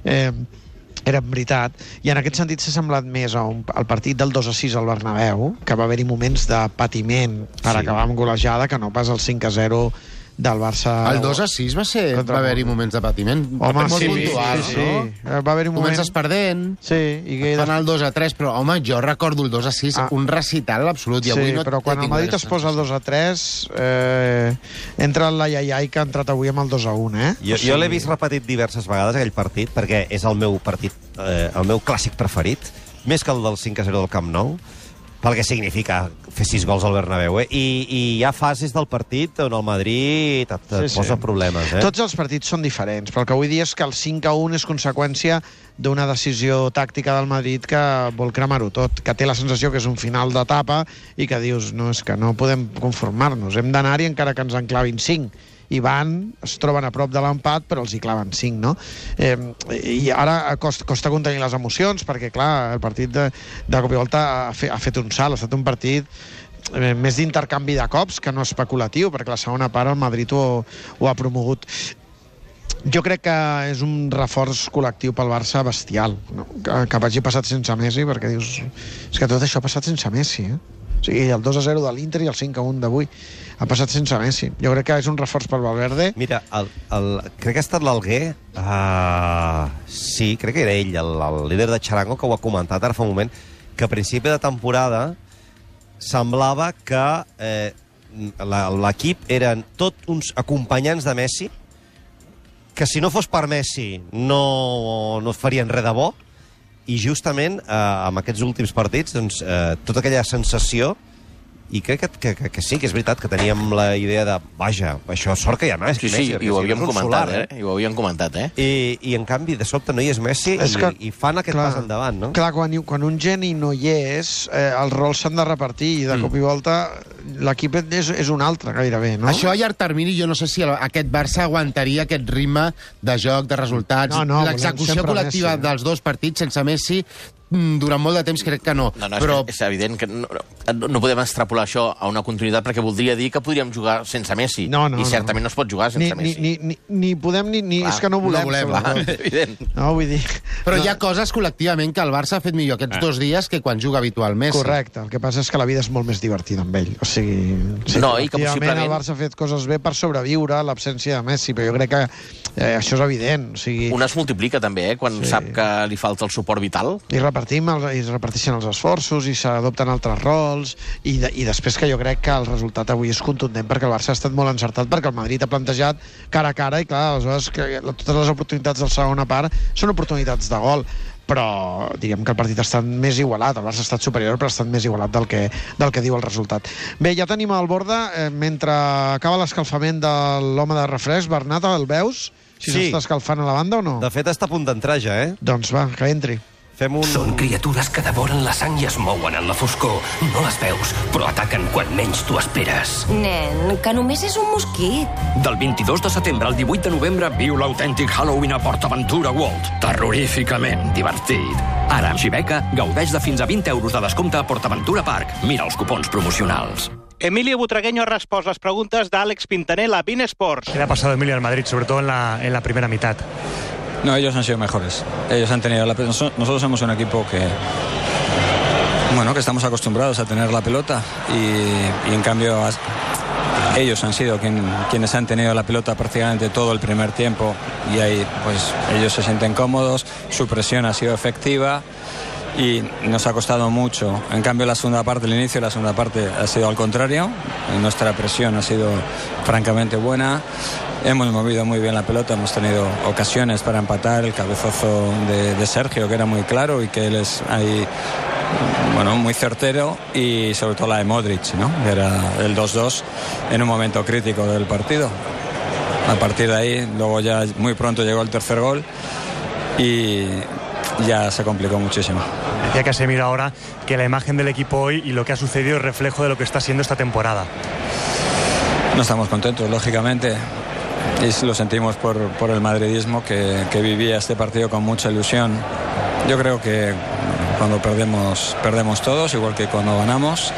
eren veritat, i en aquest sentit s'ha semblat més al partit del 2-6 al Bernabéu, que va haver-hi moments de patiment per acabar amb golejada, que no pas el 5-0 del Barça. El 2-6 va haver-hi moments de patiment. Home, molt puntual, sí. Va haver-hi moments... Comences perdent, fan el 2-3, però, home, jo recordo el 2-6, un recital absolut, i avui no... però quan el Madrid es posa el 2-3, entra la iaiai que ha entrat avui amb el 2-1, Jo l'he vist repetit diverses vegades, aquell partit, perquè és el meu partit, el meu clàssic preferit, més que el del 5-0 del Camp Nou, pel que significa fer 6 gols al Bernabéu, I hi ha fases del partit on el Madrid et posa problemes, Tots els partits són diferents, però el que vull dir és que el 5-1 és conseqüència d'una decisió tàctica del Madrid que vol cremar-ho tot, que té la sensació que és un final d'etapa i que dius, no, és que no podem conformar-nos, hem d'anar-hi encara que ens en clavin 5. I es troben a prop de l'empat, però els hi claven 5, no? I ara costa contenir les emocions, perquè, clar, el partit de cop i volta ha fet un salt, ha estat un partit més d'intercanvi de cops que no especulatiu, perquè la segona part el Madrid ho ha promogut. Jo crec que és un reforç col·lectiu pel Barça bestial, no? Que hagi passat sense Messi, perquè dius, és que tot això ha passat sense Messi, O sigui, el 2-0 de l'Inter i el 5-1 d'avui ha passat sense Messi. Jo crec que és un reforç per Valverde. Mira, crec que ha estat l'Alguer, sí, crec que era ell, el líder de Charango, que ho ha comentat ara fa un moment, que a principi de temporada semblava que l'equip eren tots uns acompanyants de Messi, que si no fos per Messi no farien res de bo, i justament amb aquests últims partits tota aquella sensació, i crec que sí, que és veritat, que teníem la idea de, vaja, això sort que hi ha Messi. Sí, i ho havíem comentat, I ho havíem comentat, I en canvi, de sobte no hi és Messi i fan aquest pas endavant, no? Clar, quan un geni no hi és, els rols s'han de repartir i de cop i volta l'equip és un altre, gairebé, no? Això a llarg termini, jo no sé si aquest Barça aguantaria aquest ritme de joc, de resultats. L'execució col·lectiva dels dos partits sense Messi durant molt de temps crec que no. Però és evident que no podem extrapolar això a una continuïtat, perquè voldria dir que podríem jugar sense Messi. I certament no es pot jugar sense Messi. Ni podem, és que no volem. Evident. No, vull dir... Però hi ha coses col·lectivament que el Barça ha fet millor aquests 2 dies que quan juga habitual Messi. Correcte, el que passa és que la vida és molt més divertida amb ell. O sigui, i que possiblement el Barça ha fet coses bé per sobreviure l'absència de Messi, però jo crec que això és evident. Un es multiplica també, quan sap que li falta el suport vital. I reparteixen els esforços i s'adopten altres rols i després que jo crec que el resultat avui és contundent perquè el Barça ha estat molt encertat, perquè el Madrid ha plantejat cara a cara i clar, aleshores totes les oportunitats de la segona part són oportunitats de gol, però diguem que el partit ha estat més igualat, el Barça ha estat superior però ha estat més igualat del que diu el resultat. Bé, ja tenim al Borda, mentre acaba l'escalfament de l'home de refresc, Bernat, el veus? Si s'està escalfant a la banda o no? De fet està a punt d'entrar ja, Doncs va, que entri. Són criatures que devoren la sang i es mouen en la foscor. No les veus, però ataquen quan menys t'ho esperes. Nen, que només és un mosquit. Del 22 de setembre al 18 de novembre viu l'autèntic Halloween a PortAventura World. Terroríficament divertit. Ara, amb Xibeca, gaudeix de fins a 20 euros de descompte a PortAventura Park. Mira els cupons promocionals. Emilio Butragueño ha respost las preguntas de Alex Pintanel a BeIN Sports. ¿Qué le ha pasado a Emilio al Madrid, sobre todo en la primera mitad? No, ellos han sido mejores. Ellos han tenido nosotros somos un equipo que estamos acostumbrados a tener la pelota y en cambio ellos han sido quienes han tenido la pelota prácticamente todo el primer tiempo y ahí pues ellos se sienten cómodos, su presión ha sido efectiva y nos ha costado mucho. En cambio el inicio de la segunda parte ha sido al contrario, nuestra presión ha sido francamente buena, hemos movido muy bien la pelota, hemos tenido ocasiones para empatar, el cabezazo de Sergio que era muy claro y que él es ahí muy certero, y sobre todo la de Modric, ¿no? Que era el 2-2 en un momento crítico del partido. A partir de ahí, luego ya muy pronto llegó el tercer gol y ya se complicó muchísimo. Decía Casemiro ahora que la imagen del equipo hoy y lo que ha sucedido es reflejo de lo que está siendo esta temporada. No estamos contentos, lógicamente, y lo sentimos por el madridismo que vivía este partido con mucha ilusión. Yo creo que cuando perdemos todos, igual que cuando ganamos.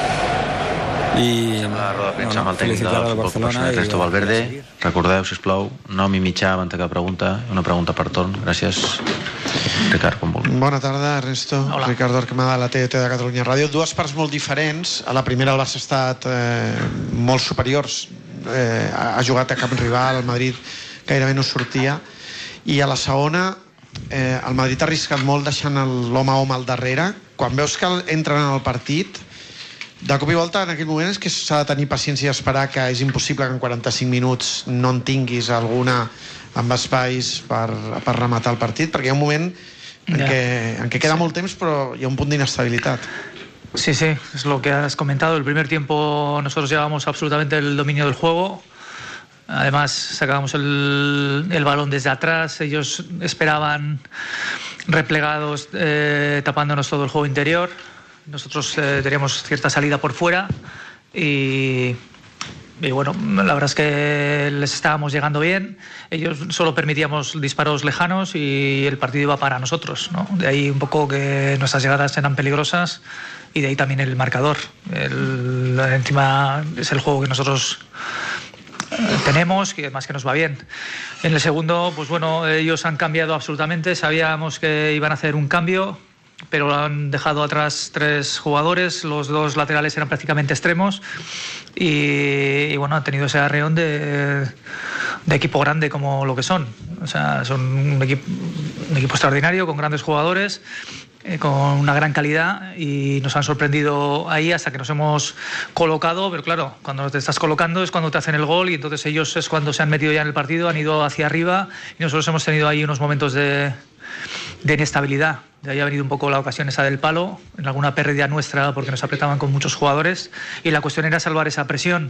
I la roda de premsa amb el tècnic del Futbol Club Ernesto Valverde. Recordeu, sisplau, nom i mitjà abans de cada pregunta, una pregunta per torn. Gràcies. Ricard, com vulgui. Bona tarda, Ernesto. Hola. Ricardo Arquemada, de la TDT de Catalunya Ràdio. Dues parts molt diferents. A la primera el Barça ha estat molt superiors. Ha jugat a camp rival, el Madrid gairebé no sortia. I a la segona el Madrid ha arriscat molt deixant l'home a home al darrere. Quan veus que entren en el partit, de cop i volta en aquell moment és que s'ha de tenir paciència i esperar, que és impossible que en 45 minuts no en tinguis alguna amb espais per rematar el partit, perquè hi ha un moment en què queda molt temps però hi ha un punt d'inestabilitat. Sí, es lo que has comentado. El primer tiempo nosotros llevábamos absolutamente el dominio del juego. Además sacábamos el balón desde atrás, ellos esperaban replegados, tapándonos todo el juego interior. Nosotros teníamos cierta salida por fuera y bueno, la verdad es que les estábamos llegando bien. Ellos solo permitíamos disparos lejanos y el partido iba para nosotros, ¿no? De ahí un poco que nuestras llegadas eran peligrosas y de ahí también el marcador. Encima es el juego que nosotros tenemos, que además que nos va bien. En el segundo, pues bueno, ellos han cambiado absolutamente. Sabíamos que iban a hacer un cambio, pero han dejado atrás 3 jugadores, los 2 laterales eran prácticamente extremos y bueno, han tenido ese arreón de equipo grande como lo que son. O sea, son un equipo extraordinario, con grandes jugadores, con una gran calidad, y nos han sorprendido ahí hasta que nos hemos colocado, pero claro, cuando te estás colocando es cuando te hacen el gol y entonces ellos es cuando se han metido ya en el partido, han ido hacia arriba y nosotros hemos tenido ahí unos momentos de inestabilidad. De ahí ha venido un poco la ocasión esa del palo, en alguna pérdida nuestra porque nos apretaban con muchos jugadores y la cuestión era salvar esa presión.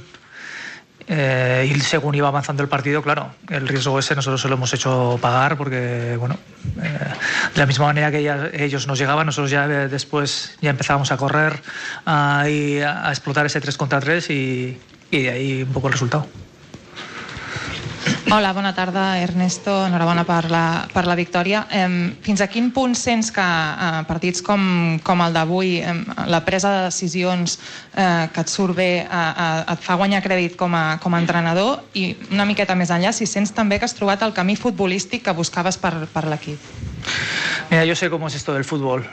Y según iba avanzando el partido, claro, el riesgo ese nosotros se lo hemos hecho pagar porque, bueno, de la misma manera que ellos nos llegaban, nosotros ya después ya empezábamos a correr y a explotar ese 3 contra 3 y de ahí un poco el resultado. Hola, bona tarda, Ernesto. Enhorabona per la victòria. Fins a quin punt sents que partits com el d'avui, la presa de decisions que et surt bé, et fa guanyar crèdit com a entrenador, i una miqueta més enllà, si sents també que has trobat el camí futbolístic que buscaves per l'equip? Mira, yo sé cómo es esto del fútbol.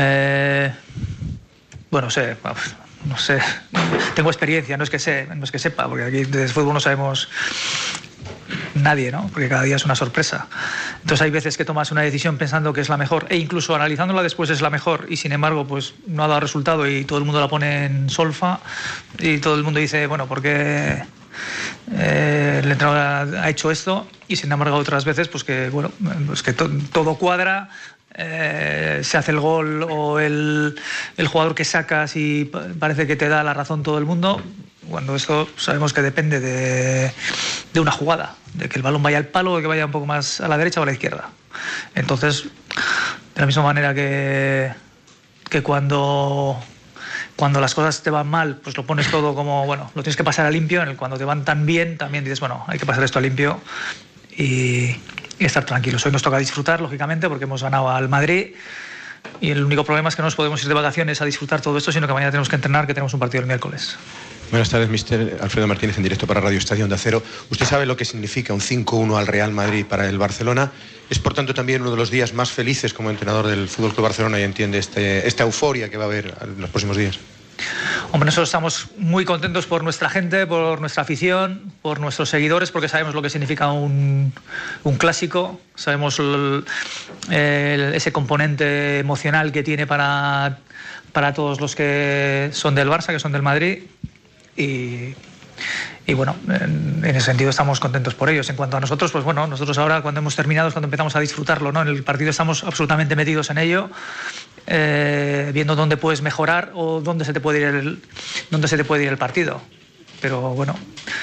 Bueno, sé, no sé, tengo experiencia, no es que sepa, porque aquí de fútbol no sabemos nadie, ¿no? Porque cada día es una sorpresa. Entonces hay veces que tomas una decisión pensando que es la mejor e incluso analizándola después es la mejor y sin embargo pues no ha dado resultado y todo el mundo la pone en solfa y todo el mundo dice, bueno, ¿por qué el entrenador ha hecho esto? Y sin embargo otras veces pues que, bueno, pues que todo cuadra, se hace el gol o el jugador que sacas y parece que te da la razón todo el mundo, cuando esto sabemos que depende de una jugada, de que el balón vaya al palo o que vaya un poco más a la derecha o a la izquierda. Entonces De la misma manera que cuando las cosas te van mal, pues lo pones todo como, bueno, lo tienes que pasar a limpio. Cuando te van tan bien, también dices, bueno, hay que pasar esto a limpio y estar tranquilos. Hoy nos toca disfrutar, lógicamente, porque hemos ganado al Madrid. Y el único problema es que no nos podemos ir de vacaciones a disfrutar todo esto, sino que mañana tenemos que entrenar, que tenemos un partido el miércoles. Buenas tardes, mister Alfredo Martínez, en directo para Radio Estadio Onda Cero. Usted sabe lo que significa un 5-1 al Real Madrid para el Barcelona. Es, por tanto, también uno de los días más felices como entrenador del FC Barcelona y entiende esta euforia que va a haber en los próximos días. Hombre, nosotros estamos muy contentos por nuestra gente, por nuestra afición, por nuestros seguidores, porque sabemos lo que significa un clásico, sabemos ese componente emocional que tiene para todos los que son del Barça, que son del Madrid, y bueno, en ese sentido estamos contentos por ellos. En cuanto a nosotros, pues bueno, nosotros ahora cuando hemos terminado es cuando empezamos a disfrutarlo, ¿no? En el partido estamos absolutamente metidos en ello, viendo dónde puedes mejorar o dónde se te puede ir el partido. Pero bueno,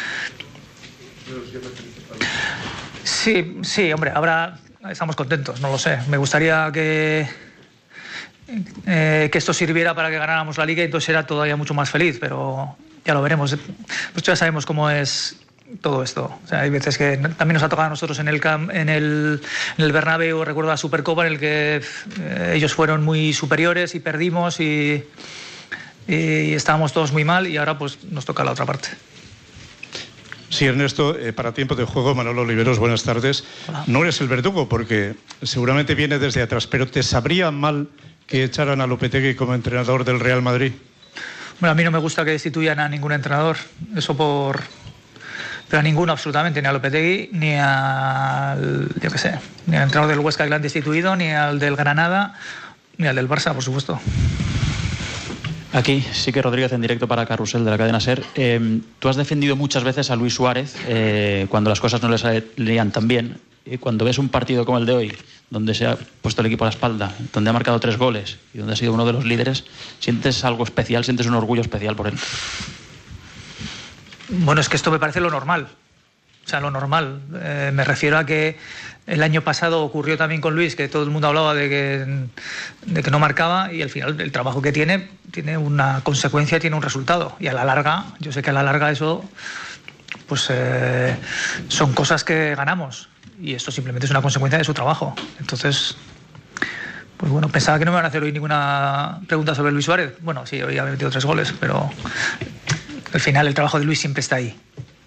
sí, hombre, ahora estamos contentos, no lo sé. Me gustaría que esto sirviera para que ganáramos la Liga y entonces era todavía mucho más feliz, pero ya lo veremos. Pues ya sabemos cómo es todo esto. O sea, hay veces que también nos ha tocado a nosotros en el Bernabéu, recuerdo la Supercopa en el que ellos fueron muy superiores y perdimos y estábamos todos muy mal, y ahora pues nos toca la otra parte. Sí, Ernesto, para Tiempo de Juego, Manolo Oliveros, buenas tardes. Hola. No eres el verdugo porque seguramente viene desde atrás, pero ¿te sabría mal que echaran a Lopetegui como entrenador del Real Madrid? Bueno, a mí no me gusta que destituyan a ningún entrenador, pero a ninguno absolutamente, ni a Lopetegui, ni al entrenador del Huesca que lo han destituido, ni al del Granada, ni al del Barça, por supuesto. Aquí, sí que Rodríguez en directo para Carrusel de la cadena SER. Tú has defendido muchas veces a Luis Suárez cuando las cosas no le salían tan bien. Cuando ves un partido como el de hoy, donde se ha puesto el equipo a la espalda, donde ha marcado 3 goles y donde ha sido uno de los líderes, ¿sientes algo especial, sientes un orgullo especial por él? Bueno, es que esto me parece lo normal. O sea, lo normal. Me refiero a que el año pasado ocurrió también con Luis, que todo el mundo hablaba de que no marcaba, y al final el trabajo que tiene una consecuencia, tiene un resultado. Y a la larga, yo sé que a la larga eso pues son cosas que ganamos. Y esto simplemente es una consecuencia de su trabajo. Entonces, pues bueno, pensaba que no me van a hacer hoy ninguna pregunta sobre Luis Suárez. Bueno, sí, hoy ha metido 3 goles, pero al final el trabajo de Luis siempre está ahí.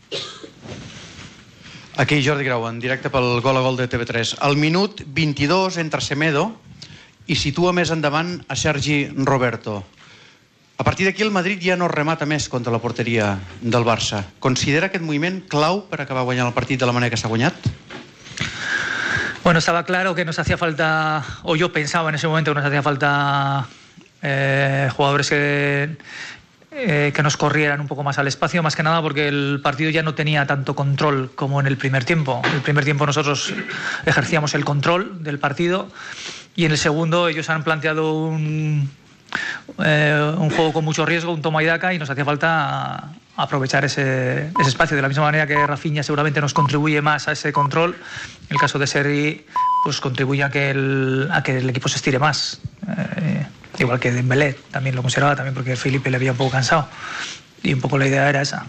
Aquí Jordi Grau, en directe pel Gol a Gol de TV3. Al minut 22 entra Semedo i situa més endavant a Sergi Roberto. A partir d'aquí el Madrid ja no remata més contra la porteria del Barça. Considera aquest moviment clau per acabar guanyant el partit de la manera que s'ha guanyat? Bueno, estaba claro que nos hacía falta, o yo pensaba en ese momento que nos hacía falta jugadores que nos corrieran un poco más al espacio, más que nada porque el partido ya no tenía tanto control como en el primer tiempo. En el primer tiempo nosotros ejercíamos el control del partido y en el segundo ellos han planteado un juego con mucho riesgo, un toma y daca, y nos hacía falta aprovechar ese espacio. De la misma manera que Rafinha seguramente nos contribuye más a ese control, en el caso de Sergi pues contribuye a que el equipo se estire más. Igual que Dembélé también lo consideraba, también porque Felipe le había un poco cansado, y un poco la idea era esa.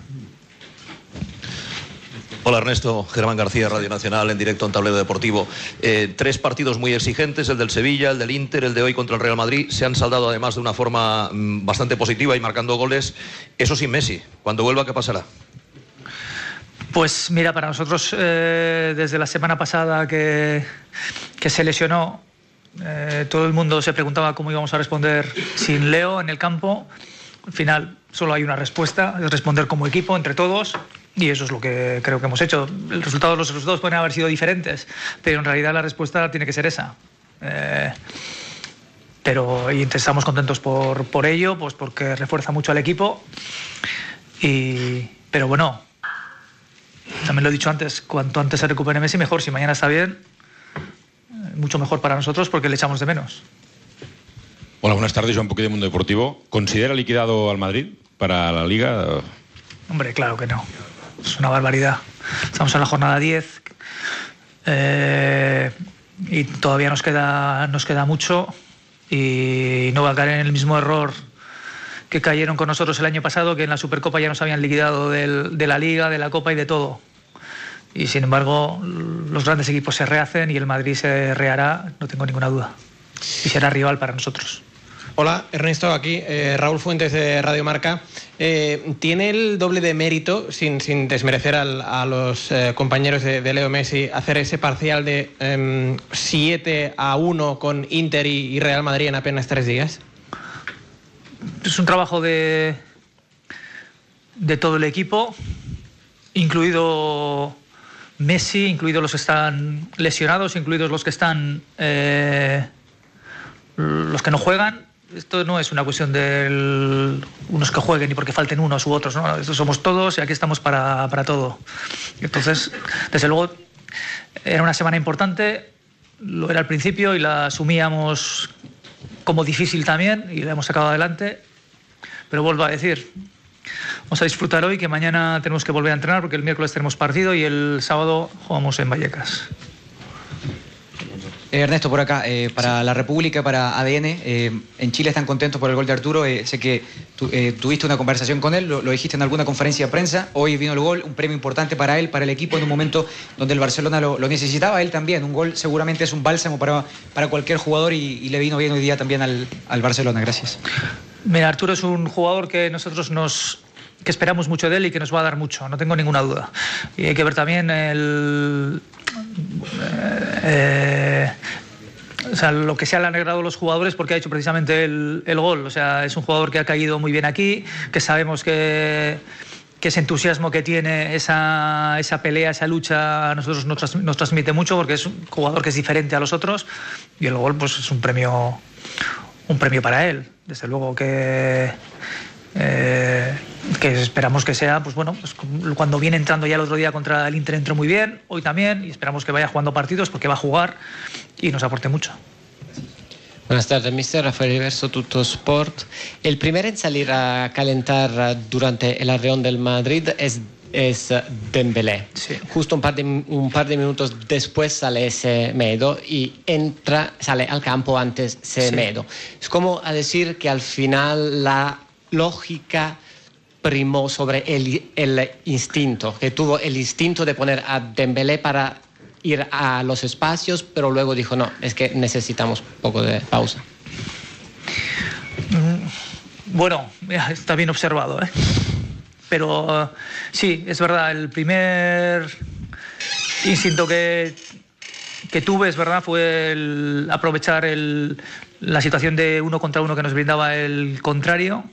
Hola Ernesto, Germán García, Radio Nacional, en directo en Tablero Deportivo. 3 partidos muy exigentes, el del Sevilla, el del Inter, el de hoy contra el Real Madrid. Se han saldado además de una forma bastante positiva y marcando goles. Eso sin Messi. Cuando vuelva, ¿qué pasará? Pues mira, para nosotros desde la semana pasada que se lesionó, todo el mundo se preguntaba cómo íbamos a responder sin Leo en el campo. Al final solo hay una respuesta, es responder como equipo, entre todos. Y eso es lo que creo que hemos hecho. Los resultados pueden haber sido diferentes, pero en realidad la respuesta tiene que ser esa. Pero estamos contentos por ello, pues porque refuerza mucho al equipo. Pero bueno, también lo he dicho antes, cuanto antes se recupere Messi, mejor. Si mañana está bien, mucho mejor para nosotros porque le echamos de menos. Hola, buenas tardes, Joan Poquí de Mundo Deportivo. ¿Considera liquidado al Madrid para la Liga? Hombre, claro que no. Es una barbaridad. Estamos en la jornada 10. y todavía nos queda mucho, y no va a caer en el mismo error que cayeron con nosotros el año pasado, que en la Supercopa ya nos habían liquidado de la Liga, de la Copa y de todo. Y sin embargo, los grandes equipos se rehacen y el Madrid se rehará, no tengo ninguna duda. Y será rival para nosotros. Hola, Ernesto, aquí Raúl Fuentes de Radio Marca. ¿Tiene el doble de mérito, sin desmerecer a los compañeros de Leo Messi, hacer ese parcial de 7-1 con Inter y Real Madrid en apenas 3 días? Es un trabajo de todo el equipo, incluido Messi, incluidos los que están lesionados, incluidos los que están los que no juegan. Esto no es una cuestión de unos que jueguen y porque falten unos u otros, ¿no? Esto somos todos y aquí estamos para todo. Entonces, desde luego, era una semana importante, lo era al principio y la asumíamos como difícil también y la hemos sacado adelante. Pero vuelvo a decir, vamos a disfrutar hoy, que mañana tenemos que volver a entrenar porque el miércoles tenemos partido y el sábado jugamos en Vallecas. Ernesto, por acá, para La República, para ADN, en Chile están contentos por el gol de Arturo, sé que tuviste una conversación con él, lo dijiste en alguna conferencia de prensa, hoy vino el gol, un premio importante para él, para el equipo, en un momento donde el Barcelona lo necesitaba, él también, un gol seguramente es un bálsamo para cualquier jugador y le vino bien hoy día también al Barcelona, gracias. Mira, Arturo es un jugador que nosotros que esperamos mucho de él y que nos va a dar mucho, no tengo ninguna duda. Y hay que ver también o sea, lo que se han alegrado los jugadores porque ha hecho precisamente el gol. O sea, es un jugador que ha caído muy bien aquí, que sabemos que ese entusiasmo que tiene, esa pelea, esa lucha, a nosotros nos transmite mucho porque es un jugador que es diferente a los otros y el gol pues es un premio para él. Desde luego que esperamos que sea, pues bueno, pues cuando viene entrando ya el otro día contra el Inter entró muy bien, hoy también, y esperamos que vaya jugando partidos porque va a jugar y nos aporte mucho. Buenas tardes, mister. Rafael Riverso, Tutto Sport. El primero en salir a calentar durante el arreón del Madrid es Dembélé. Sí. Justo un par de minutos después sale Semedo y sale al campo antes Semedo. Sí. Es como a decir que al final la lógica primó sobre el instinto, que tuvo el instinto de poner a Dembélé para ir a los espacios, pero luego dijo, no, es que necesitamos un poco de pausa. Bueno, está bien observado, ¿eh? Pero sí, es verdad, el primer instinto que tuve, es verdad, fue el aprovechar la situación de 1 contra 1 que nos brindaba el contrario.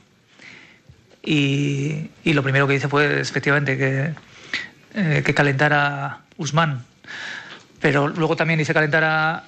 Y lo primero que hice fue efectivamente que calentara Ousmane, pero luego también hice calentar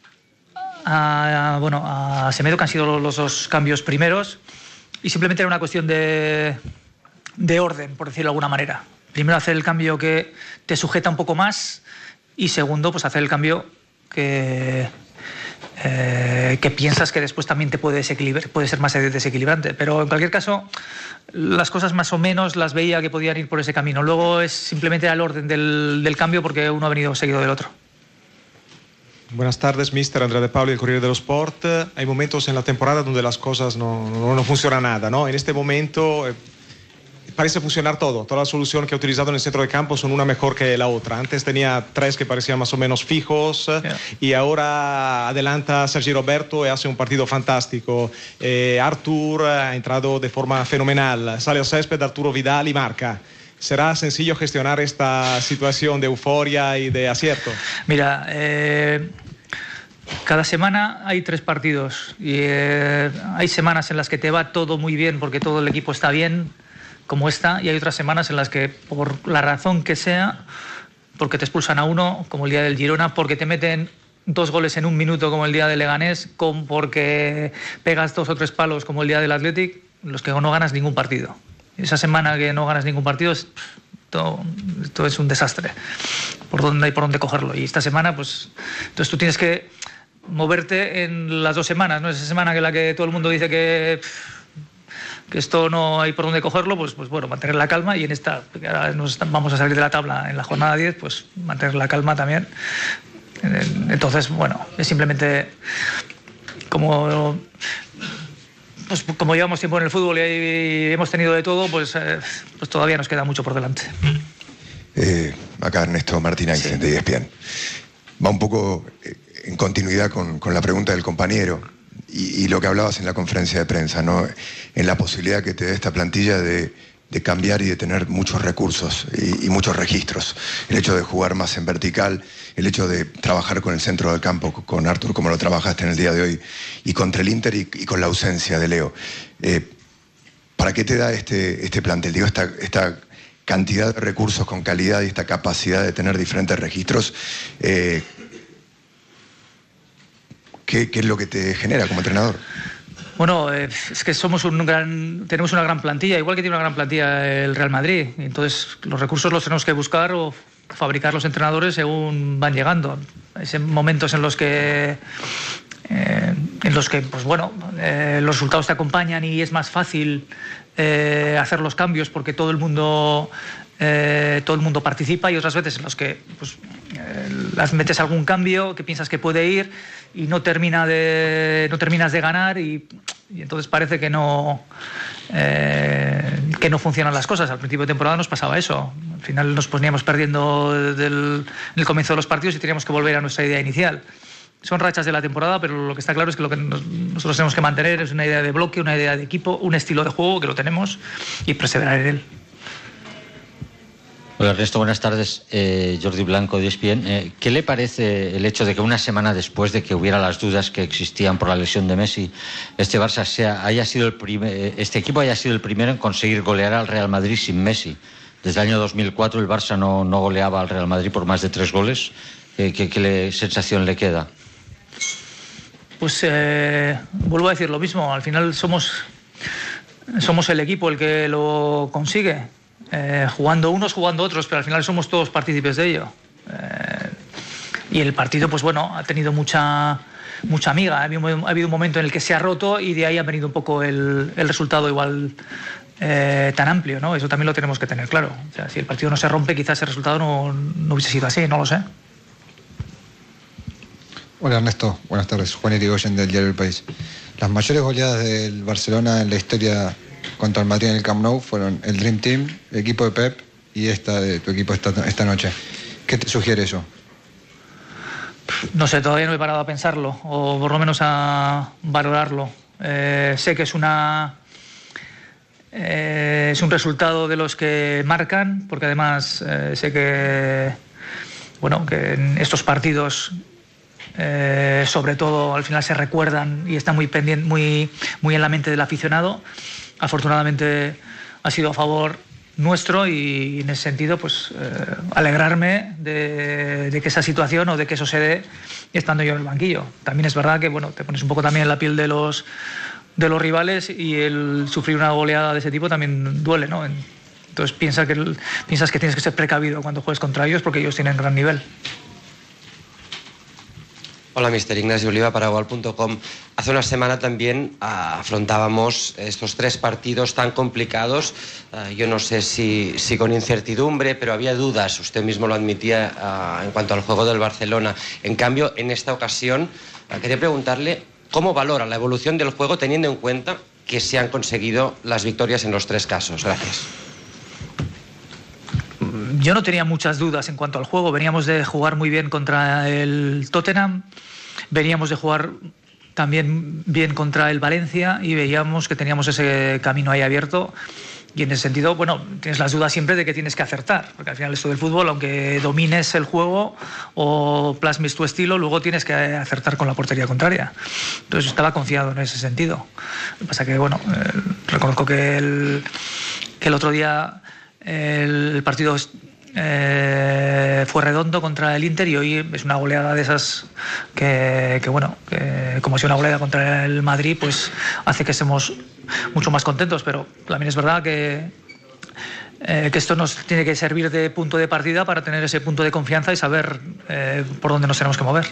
a Semedo, que han sido los 2 cambios primeros, y simplemente era una cuestión de orden, por decirlo de alguna manera. Primero hacer el cambio que te sujeta un poco más y segundo pues hacer el cambio que piensas que después también te puede ser más desequilibrante. Pero en cualquier caso, las cosas más o menos las veía que podían ir por ese camino. Luego es simplemente al orden del cambio porque uno ha venido seguido del otro. Buenas tardes, mister Andrea De Paoli, del Corriere dello Sport. Hay momentos en la temporada donde las cosas no funcionan nada, ¿no? En este momento parece funcionar todo. Toda la solución que ha utilizado en el centro de campo son una mejor que la otra. Antes tenía 3 que parecían más o menos fijos, y ahora adelanta Sergi Roberto y hace un partido fantástico. Artur ha entrado de forma fenomenal. Sale al césped Arturo Vidal y marca. ¿Será sencillo gestionar esta situación de euforia y de acierto? Mira, cada semana hay 3 partidos y hay semanas en las que te va todo muy bien porque todo el equipo está bien como está, y hay otras semanas en las que por la razón que sea, porque te expulsan a uno como el día del Girona, porque te meten 2 goles en 1 minuto como el día del Leganés, porque pegas 2 o 3 palos como el día del Athletic, los que no ganas ningún partido. Esa semana que no ganas ningún partido esto es un desastre, por dónde cogerlo. Y esta semana pues entonces tú tienes que moverte en las 2 semanas, ¿no? Esa semana que la que todo el mundo dice que esto no hay por dónde cogerlo, pues bueno, mantener la calma, y en esta, que ahora vamos a salir de la tabla en la jornada 10, pues mantener la calma también. Entonces, bueno, es simplemente como llevamos tiempo en el fútbol y hemos tenido de todo, pues todavía nos queda mucho por delante. Acá Ernesto Martínez, de ESPN. Va un poco en continuidad con la pregunta del compañero y lo que hablabas en la conferencia de prensa, ¿no? En la posibilidad que te dé esta plantilla de cambiar y de tener muchos recursos y muchos registros. El hecho de jugar más en vertical, el hecho de trabajar con el centro del campo, con Artur, como lo trabajaste en el día de hoy, y contra el Inter y con la ausencia de Leo. ¿Para qué te da este plantel? Digo, esta cantidad de recursos con calidad y esta capacidad de tener diferentes registros, ¿qué es lo que te genera como entrenador? Bueno, es que tenemos una gran plantilla, igual que tiene una gran plantilla el Real Madrid. Entonces, los recursos los tenemos que buscar o fabricar los entrenadores según van llegando. Hay momentos en los que pues bueno, los resultados te acompañan y es más fácil hacer los cambios porque todo el mundo participa, y otras veces en los que pues, las metes algún cambio que piensas que puede ir y no terminas de ganar y entonces parece que no funcionan las cosas. Al principio de temporada nos pasaba eso. Al final nos poníamos perdiendo en el comienzo de los partidos y teníamos que volver a nuestra idea inicial. Son rachas de la temporada, pero lo que está claro es que lo que nosotros tenemos que mantener es una idea de bloque, una idea de equipo, un estilo de juego que lo tenemos y perseverar en él. Hola Ernesto, buenas tardes. Jordi Blanco de ESPN. ¿Qué le parece el hecho de que una semana después de que hubiera las dudas que existían por la lesión de Messi, este equipo haya sido el primero en conseguir golear al Real Madrid sin Messi? Desde el año 2004 el Barça no goleaba al Real Madrid por más de 3 goles. ¿Qué sensación le queda? Pues vuelvo a decir lo mismo. Al final somos el equipo el que lo consigue. Jugando unos, jugando otros, pero al final somos todos partícipes de ello. Y el partido, pues bueno, ha tenido mucha miga. Ha habido un momento en el que se ha roto y de ahí ha venido un poco el resultado igual tan amplio, ¿no? Eso también lo tenemos que tener claro. O sea, si el partido no se rompe, quizás el resultado no hubiese sido así, no lo sé. Hola Ernesto, buenas tardes. Juan Irigoyen del diario El País. Las mayores goleadas del Barcelona en la historia contra el Madrid en el Camp Nou fueron el Dream Team, el equipo de Pep y esta de tu equipo esta noche. ¿Qué te sugiere eso? No sé, todavía no he parado a pensarlo o por lo menos a valorarlo. Sé que es un resultado de los que marcan, porque además sé que en estos partidos sobre todo al final se recuerdan y están muy en la mente del aficionado. Afortunadamente ha sido a favor nuestro y en ese sentido pues alegrarme de que esa situación o de que eso se dé estando yo en el banquillo. También es verdad que te pones un poco también en la piel de los rivales y el sufrir una goleada de ese tipo también duele, ¿no? Entonces piensas que tienes que ser precavido cuando juegues contra ellos porque ellos tienen gran nivel. Hola, Mister Ignacio Oliva para Goal.com. Hace una semana también afrontábamos estos 3 partidos tan complicados. Yo no sé si con incertidumbre, pero había dudas, usted mismo lo admitía, en cuanto al juego del Barcelona. En cambio, en esta ocasión, quería preguntarle cómo valora la evolución del juego teniendo en cuenta que se han conseguido las victorias en los 3 casos. Gracias. Yo no tenía muchas dudas en cuanto al juego. Veníamos de jugar muy bien contra el Tottenham, veníamos de jugar también bien contra el Valencia y veíamos que teníamos ese camino ahí abierto. Y en ese sentido, tienes las dudas siempre de que tienes que acertar, porque al final esto del fútbol, aunque domines el juego o plasmes tu estilo, luego tienes que acertar con la portería contraria. Entonces estaba confiado en ese sentido. Lo que pasa que, reconozco que el otro día el partido fue redondo contra el Inter y hoy es una goleada de esas que como si una goleada contra el Madrid pues hace que estemos mucho más contentos, pero también es verdad que esto nos tiene que servir de punto de partida para tener ese punto de confianza y saber por dónde nos tenemos que mover.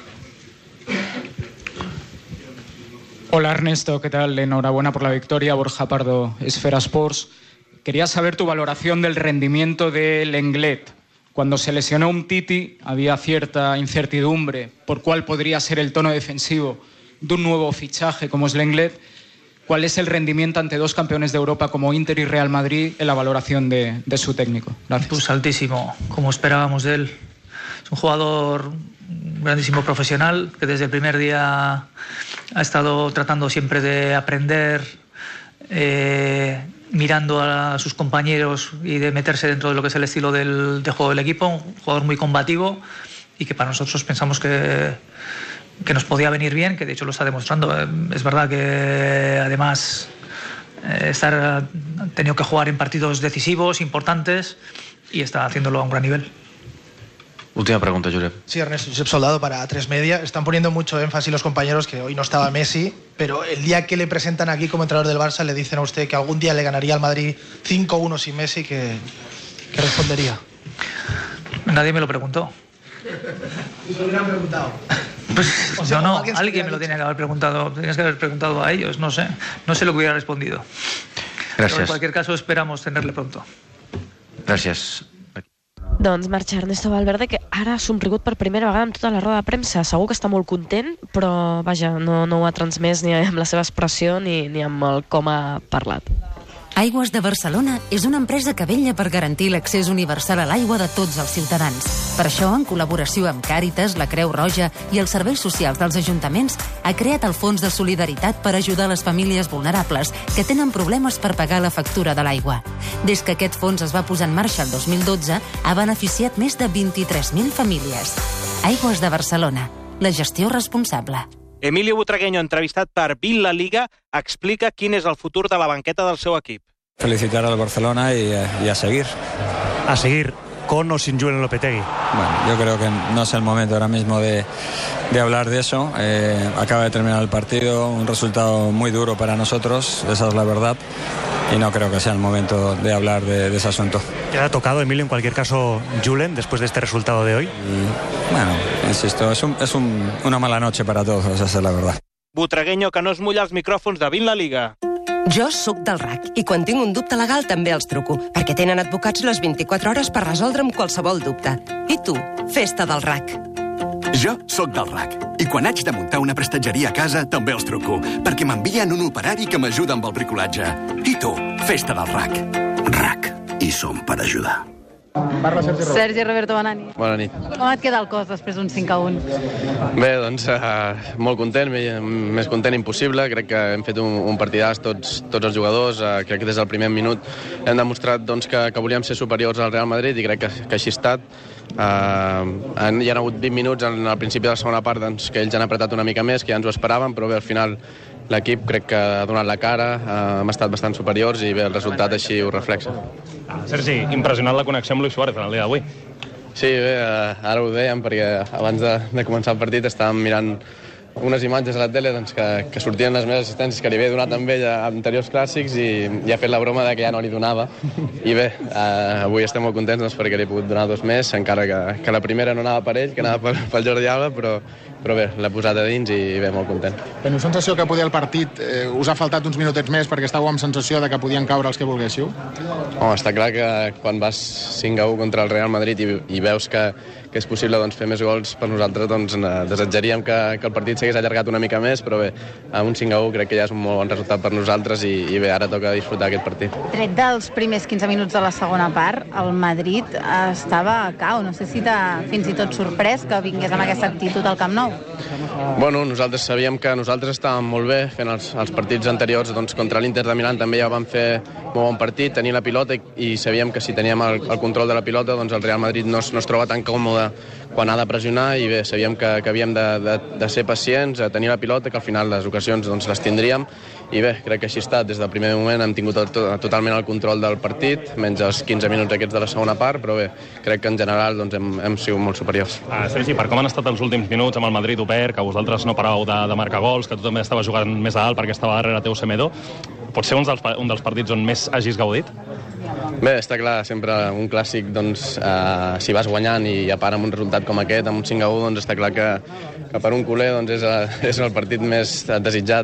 Hola Ernesto, ¿qué tal? Enhorabuena por la victoria. Borja Pardo, Esfera Sports. Quería saber tu valoración del rendimiento de Lenglet. Cuando se lesionó Umtiti había cierta incertidumbre por cuál podría ser el tono defensivo de un nuevo fichaje como es Lenglet. ¿Cuál es el rendimiento ante dos campeones de Europa como Inter y Real Madrid en la valoración de su técnico? Gracias. Pues altísimo, como esperábamos de él. Es un jugador, un grandísimo profesional que desde el primer día ha estado tratando siempre de aprender, mirando a sus compañeros y de meterse dentro de lo que es el estilo de juego del equipo. Un jugador muy combativo y que para nosotros pensamos que nos podía venir bien, que de hecho lo está demostrando. Es verdad que además ha tenido que jugar en partidos decisivos, importantes, y está haciéndolo a un gran nivel. Última pregunta, Josep. Sí, Ernesto, Josep Soldado para A3 Media. Están poniendo mucho énfasis los compañeros que hoy no estaba Messi, pero el día que le presentan aquí como entrenador del Barça le dicen a usted que algún día le ganaría al Madrid 5-1 sin Messi, ¿qué respondería? Nadie me lo preguntó. Si se lo hubieran preguntado. Pues yo no, alguien me lo tenía que haber preguntado. Tenías que haber preguntado a ellos, no sé lo que hubiera respondido. Gracias. Pero en cualquier caso esperamos tenerle pronto. Gràcies. Doncs marxa Ernesto Valverde, que ara ha somrigut per primera vegada amb tota la roda de premsa. Segur que està molt content, però vaja, no ho ha transmès ni amb la seva expressió ni amb el com ha parlat. Aigües de Barcelona és una empresa que vetlla per garantir l'accés universal a l'aigua de tots els ciutadans. Per això, en col·laboració amb Càritas, la Creu Roja i els serveis socials dels ajuntaments, ha creat el Fons de Solidaritat per ajudar les famílies vulnerables que tenen problemes per pagar la factura de l'aigua. Des que aquest fons es va posar en marxa el 2012, ha beneficiat més de 23.000 famílies. Aigües de Barcelona, la gestió responsable. Emilio Butragueño, entrevistat per Bill La Liga, explica quin és el futur de la banqueta del seu equip. Felicitar al Barcelona y a seguir. A seguir, con o sin Julen Lopetegui. Bueno, yo creo que no es el momento ahora mismo de hablar de eso. Acaba de terminar el partido, un resultado muy duro para nosotros, esa es la verdad. Y no creo que sea el momento de hablar de ese asunto. ¿Te ha tocado, Emilio, en cualquier caso, Julen, después de este resultado de hoy? Bueno, insisto, es una mala noche para todos, esa es la verdad. Butragueño, que no es mulla els micròfons de Bill La Liga. Jo sóc del RAC i quan tinc un dubte legal també els truco, perquè tenen advocats les 24 hores per resoldre'm qualsevol dubte. I tu, festa del RAC. Jo sóc del RAC i quan haig de muntar una prestatgeria a casa també els truco, perquè m'envien un operari que m'ajuda amb el bricolatge. I tu, festa del RAC. RAC. I som per ajudar. Sergi Roberto, bona nit. Bona nit. Com et queda el cos després d'un 5-1? Bé, doncs molt content, més content impossible. Crec que hem fet un partidàs tots els jugadors. Crec que des del primer minut hem demostrat doncs, que volíem ser superiors al Real Madrid i crec que així ha estat. Hi ha hagut 20 minuts al principi de la segona part doncs, que ells han apretat una mica més, que ja ens ho esperàvem, però bé, al final l'equip crec que ha donat la cara, hem estat bastant superiors i bé, el resultat així ho reflexa. Sergi, impressionant la connexió amb Luis Suárez en el dia d'avui. Sí, bé, ara ho dèiem perquè abans de començar el partit estàvem mirant unes imatges a la tele doncs, que sortien les meves assistències que li havia donat amb ell a anteriors clàssics i ha fet la broma de que ja no li donava. I bé, avui estem molt contents doncs, perquè li he pogut donar 2 més, encara que la primera no anava per ell, que anava pel Jordi Alba, però bé, l'he posat a dins i bé, molt content. Teniu sensació que poder el partit us ha faltat uns minutets més perquè estàveu amb sensació de que podien caure els que volguéssiu? Home, està clar que quan vas 5-1 contra el Real Madrid i veus que és possible doncs, fer més gols, per nosaltres doncs, desitjaríem que el partit s'hagués allargat una mica més, però bé, amb un 5-1 crec que ja és un molt bon resultat per nosaltres i bé, ara toca disfrutar aquest partit. Tret dels primers 15 minuts de la segona part, el Madrid estava a cau. No sé si t'ha fins i tot sorprès que vingués amb aquesta actitud al Camp Nou. Bueno, nosaltres sabíem que nosaltres estàvem molt bé fent els partits anteriors, doncs contra l'Inter de Milán també ja vam fer molt bon partit, tenir la pilota i sabíem que si teníem el control de la pilota doncs el Real Madrid no es troba tan còmode quan ha de pressionar i bé, sabíem que havíem de ser pacients, a tenir la pilota, que al final les ocasions doncs, les tindríem i bé, crec que així ha estat. Des del primer moment hem tingut totalment el control del partit, menys els 15 minuts aquests de la segona part, però bé, crec que en general doncs, hem sigut molt superiors. Sergi, per com han estat els últims minuts amb el Madrid obert, que vosaltres no paràveu de marcar gols, que tu també estaves jugant més a dalt perquè estava darrere teu Semedo, pot ser un dels partits on més hagis gaudit? Bé, està clar, sempre un clàssic, doncs, si vas guanyant i a part amb un resultat com aquest, amb un 5-1, doncs està clar que per un culer doncs, és el partit més desitjat.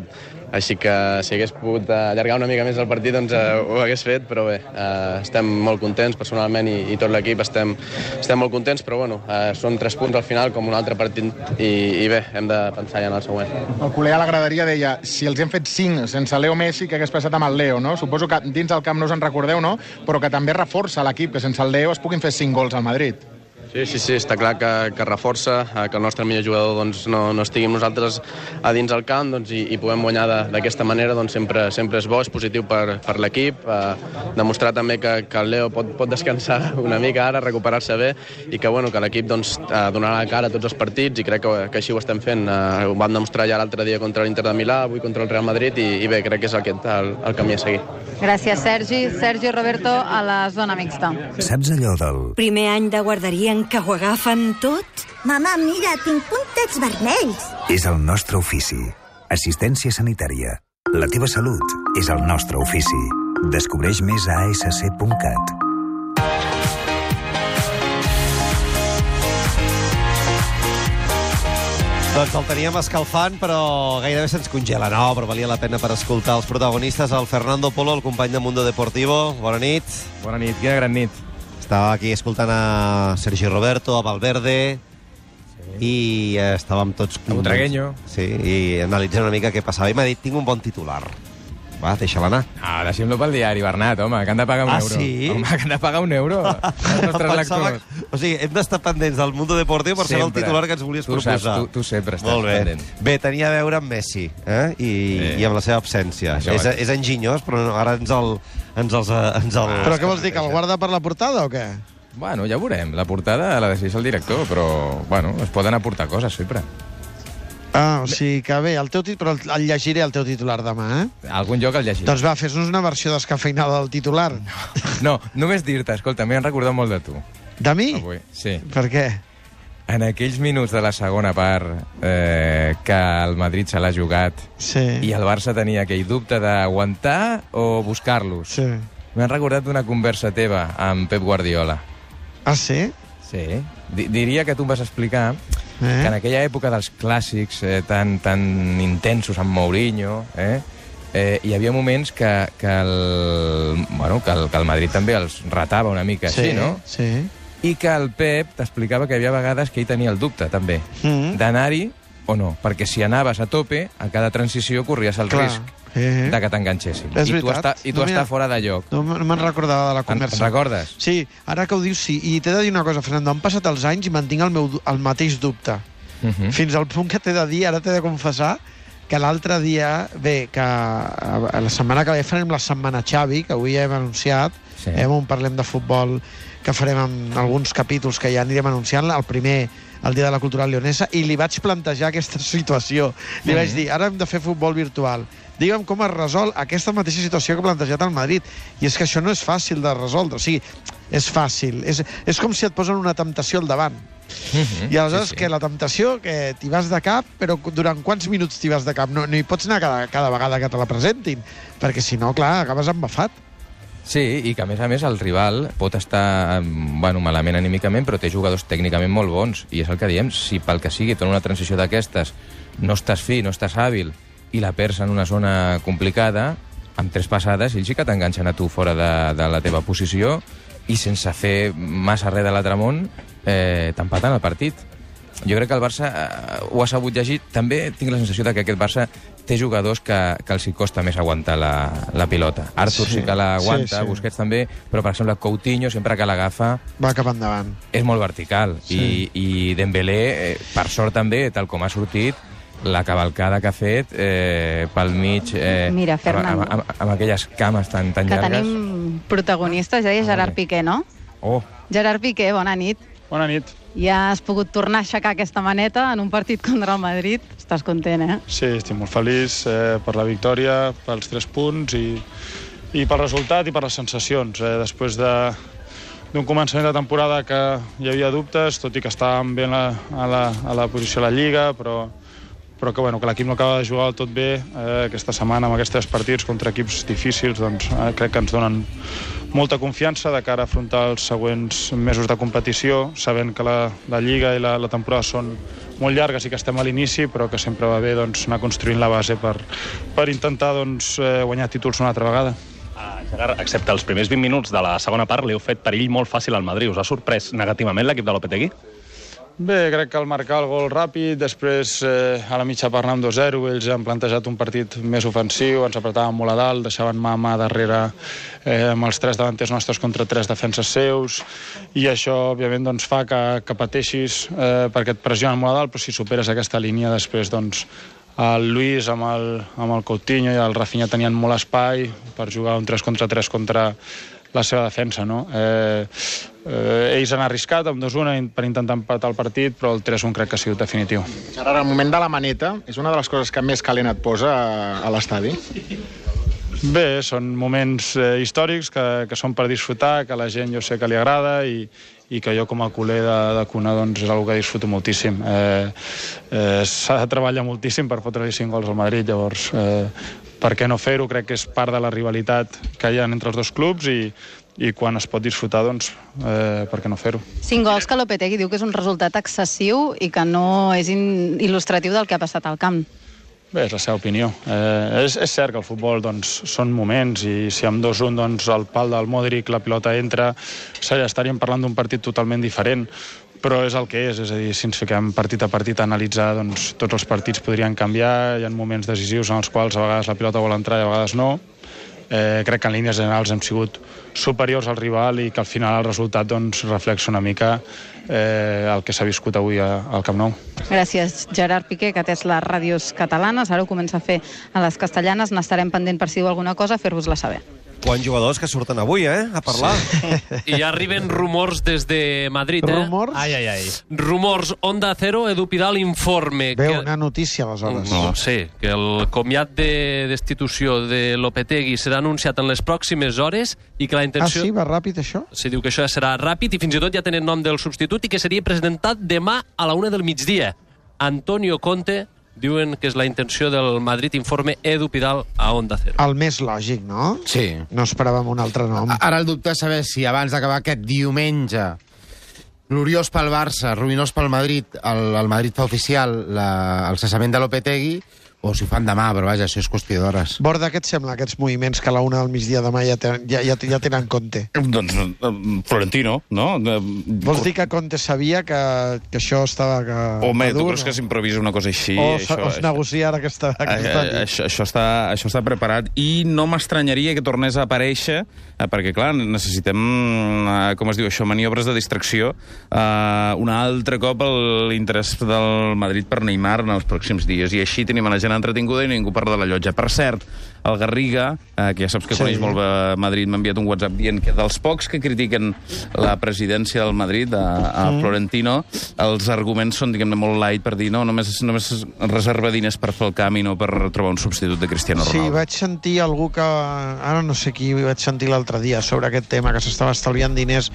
així que si hagués pogut allargar una mica més el partit doncs ho hagués fet, però bé, estem molt contents personalment i tot l'equip estem molt contents, però bueno, són 3 punts al final com un altre partit i bé, hem de pensar ja en el següent. El culer a la graderia deia, si els hem fet 5 sense Leo Messi, que hagués passat amb el Leo, no? Suposo que dins el camp no us en recordeu, no? Però que també reforça l'equip, que sense el Leo es puguin fer 5 gols al Madrid. Sí, està clar que reforça, que el nostre millor jugador doncs, no estigui amb nosaltres a dins el camp doncs, i puguem guanyar d'aquesta manera, doncs sempre és bo, és positiu per l'equip, demostrar també que el Leo pot descansar una mica ara, recuperar-se bé i que l'equip doncs, donarà la cara a tots els partits i crec que així ho estem fent. Ho vam demostrar ja l'altre dia contra l'Inter de Milà, avui contra el Real Madrid i bé, crec que és aquest el camí a seguir. Gràcies, Sergi. Sergi Roberto a la zona mixta. Saps allò del... Primer any de guarderia en què ho agafen tot? Mama, mira, tinc puntets vermells. És el nostre ofici. Assistència sanitària. La teva salut és el nostre ofici. Descobreix més a asc.cat. Doncs el teníem escalfant, però gairebé se'ns congela. No, però valia la pena per escoltar els protagonistes. El Fernando Polo, el company de Mundo Deportivo. Bona nit. Bona nit, quina gran nit. Estava aquí escoltant a Sergi Roberto, a Valverde, i estàvem tots... A Butragueño. Sí, i analitzant una mica què passava. I m'ha dit, tinc un bon titular. Va, deixa-la anar. Ah, deixem-lo pel diari, Bernat, home, que han de pagar un euro. Ah, sí? Home, que han de pagar un euro. Els nostres lectors. O sigui, hem d'estar pendents del Mundo Deportiu per saber el titular que ens volies proposar. Saps, tu sempre estàs pendent. Bé, tenia a veure amb Messi, i amb la seva absència. És enginyós, però ara ens el... Però què vols dir, que el guarda per la portada o què? Bueno, ja veurem. La portada la decideix el director, però, bueno, es poden aportar coses sempre. Ah, o sigui que bé, però el llegiré el teu titular demà, eh? Algun lloc el llegiré. Doncs va, fes-nos una versió descafeinada del titular. No, només dir-te, escolta, m'he recordat molt de tu. De mi? Avui, sí. Per què? En aquells minuts de la segona part que el Madrid se l'ha jugat i el Barça tenia aquell dubte d'aguantar o buscar-los. Sí. M'he recordat una conversa teva amb Pep Guardiola. Ah, sí? Sí. Diria que tu em vas explicar que en aquella època dels clàssics tan intensos amb Mourinho, hi havia moments que el Madrid també els ratava una mica així, no? Sí. I que el Pep t'explicava que hi havia vegades que ell tenia el dubte, també, d'anar-hi o no, perquè si anaves a tope, a cada transició corries el risc de que t'enganxessin. És veritat. I tu estàs fora de lloc. No me'n recordava de la conversa. Te'n recordes? Sí, ara que ho dius, sí. I t'he de dir una cosa, Fernando, han passat els anys i mantinc el mateix dubte. Fins al punt que t'he de dir, ara t'he de confessar, que l'altre dia, bé, que la setmana que ve farem la setmana Xavi, que avui ja hem anunciat, on parlem de futbol, que farem en alguns capítols que ja anirem anunciant, el primer, el dia de la cultural leonesa, i li vaig plantejar aquesta situació. Li vaig dir, ara hem de fer futbol virtual. Digue'm com es resol aquesta mateixa situació que ha plantejat el Madrid. I és que això no és fàcil de resoldre. O sigui, és fàcil. És com si et posen una temptació al davant. I aleshores que la temptació, que t'hi vas de cap, però durant quants minuts t'hi vas de cap? No hi pots anar cada vegada que te la presentin, perquè si no, clar, acabes embafat. Sí, i que a més el rival pot estar malament anímicament, però té jugadors tècnicament molt bons, i és el que diem, si pel que sigui, en una transició d'aquestes no estàs fi, no estàs hàbil, i la perds en una zona complicada, amb 3 passades, ells sí que t'enganxen a tu fora de la teva posició, i sense fer massa res de l'altre món, t'empaten el partit. Jo crec que el Barça ho ha sabut llegir. També tinc la sensació que aquest Barça té jugadors que els hi costa més aguantar la pilota. Arthur sí que l'aguanta, Busquets també, però per exemple Coutinho, sempre que l'agafa, va cap endavant. És molt vertical. I Dembélé, per sort també, tal com ha sortit, la cavalcada que ha fet pel mig, mira, Fernando, amb aquelles cames tan llargues. Que tenim protagonistes, ja deia Gerard Piqué, no? Gerard Piqué, bona nit. Bona nit. Ja has pogut tornar a aixecar aquesta maneta en un partit contra el Madrid. Estàs content, eh? Sí, estic molt feliç per la victòria, pels 3 punts i pel resultat i per les sensacions. Després d'un començament de temporada que hi havia dubtes, tot i que estàvem bé a la posició a la Lliga, però que l'equip no acaba de jugar del tot bé aquesta setmana amb aquests 3 partits contra equips difícils, doncs crec que ens donen molta confiança de cara a afrontar els següents mesos de competició, sabent que la Lliga i la temporada són molt llargues i que estem a l'inici, però que sempre va bé doncs, anar construint la base per intentar doncs, guanyar títols una altra vegada. Gerard, excepte els primers 20 minuts de la segona part, li heu fet perill molt fàcil al Madrid. Us ha sorprès negativament l'equip de Lopetegui? Bé, crec que al marcar el gol ràpid, després a la mitja part anàvem 2-0, ells han plantejat un partit més ofensiu, ens apretaven molt a dalt, deixaven mà a mà darrere amb els 3 davanters nostres contra 3 defenses seus, i això, òbviament, doncs, fa que pateixis perquè et pressionen molt a dalt, però si superes aquesta línia, després, doncs, el Luis amb el Coutinho i el Rafinha tenien molt espai per jugar un 3 contra 3 contra la seva defensa, no? Ells han arriscat amb 2-1 per intentar empatar el partit, però el 3-1 crec que ha sigut definitiu. Gerard, el moment de la maneta és una de les coses que més calent et posa a l'estadi? Bé, són moments històrics que són per disfrutar, que a la gent jo sé que li agrada i que jo com a culer de cuna doncs, és una que disfruto moltíssim. S'ha de treballar moltíssim per fotre-li 5 gols al Madrid, llavors per què no fer-ho? Crec que és part de la rivalitat que hi ha entre els dos clubs i quan es pot disfrutar, doncs, per què no fer-ho? 5 gols que Lopetegui diu que és un resultat excessiu i que no és il·lustratiu del que ha passat al camp. Bé, és la seva opinió. És cert que el futbol doncs, són moments i si amb 2-1 doncs, el pal del Modric, la pilota entra, estaríem parlant d'un partit totalment diferent, però és el que és a dir, si ens fiquem partit a partit a analitzar, doncs tots els partits podrien canviar, hi ha moments decisius en els quals a vegades la pilota vol entrar i a vegades no. Crec que en línies generals hem sigut superiors al rival i que al final el resultat doncs, reflexa una mica el que s'ha viscut avui al Camp Nou. Gràcies, Gerard Piqué, que atès les ràdios catalanes. Ara ho comença a fer a les castellanes. N'estarem pendent per si diu alguna cosa, fer-vos-la saber. Quants jugadors que surten avui, a parlar. Sí. I ja arriben rumors des de Madrid, Rumors? Ai. Rumors, Onda Cero, Edu Pidal informe... Una notícia, aleshores. No, sí, que el comiat de destitució de Lopetegui serà anunciat en les pròximes hores i que la intenció... Ah, sí? Va ràpid, això? Se diu que això ja serà ràpid i fins i tot ja tenen nom del substitut i que seria presentat demà a la 1 del migdia. Antonio Conte... Diuen que és la intenció del Madrid, informe Edu Pidal a Onda Cero. El més lògic, no? Sí. No esperàvem un altre nom. Ara el dubte és saber si abans d'acabar aquest diumenge gloriós pel Barça, ruïnós pel Madrid, el Madrid fa oficial el cessament de Lopetegui, o si ho fan demà, però vaja, això és qüestió d'hores. Borda, què et sembla, aquests moviments que a la 1 del migdia demà ja tenen Conte? Doncs Florentino, no? Vols dir que Conte sabia que això estava Home, madur, tu creus que s'improvisa una cosa així? O es negocia ara aquesta nit? Això està preparat i no m'estranyaria que tornés a aparèixer, perquè, clar, necessitem, com es diu això, maniobres de distracció. Un altre cop l'interès del Madrid per Neymar en els pròxims dies, i així tenim a la gent entretinguda i ningú parla de la llotja. Per cert, el Garriga, que ja saps que coneix molt bé Madrid, m'ha enviat un WhatsApp dient que dels pocs que critiquen la presidència del Madrid, a Florentino, els arguments són, diguem-ne, molt light per dir no, només reserva diners per fer el camp i no per trobar un substitut de Cristiano Ronaldo. Sí, vaig sentir algú que... Ara no sé qui vaig sentir l'altre dia sobre aquest tema, que s'estava estalviant diners.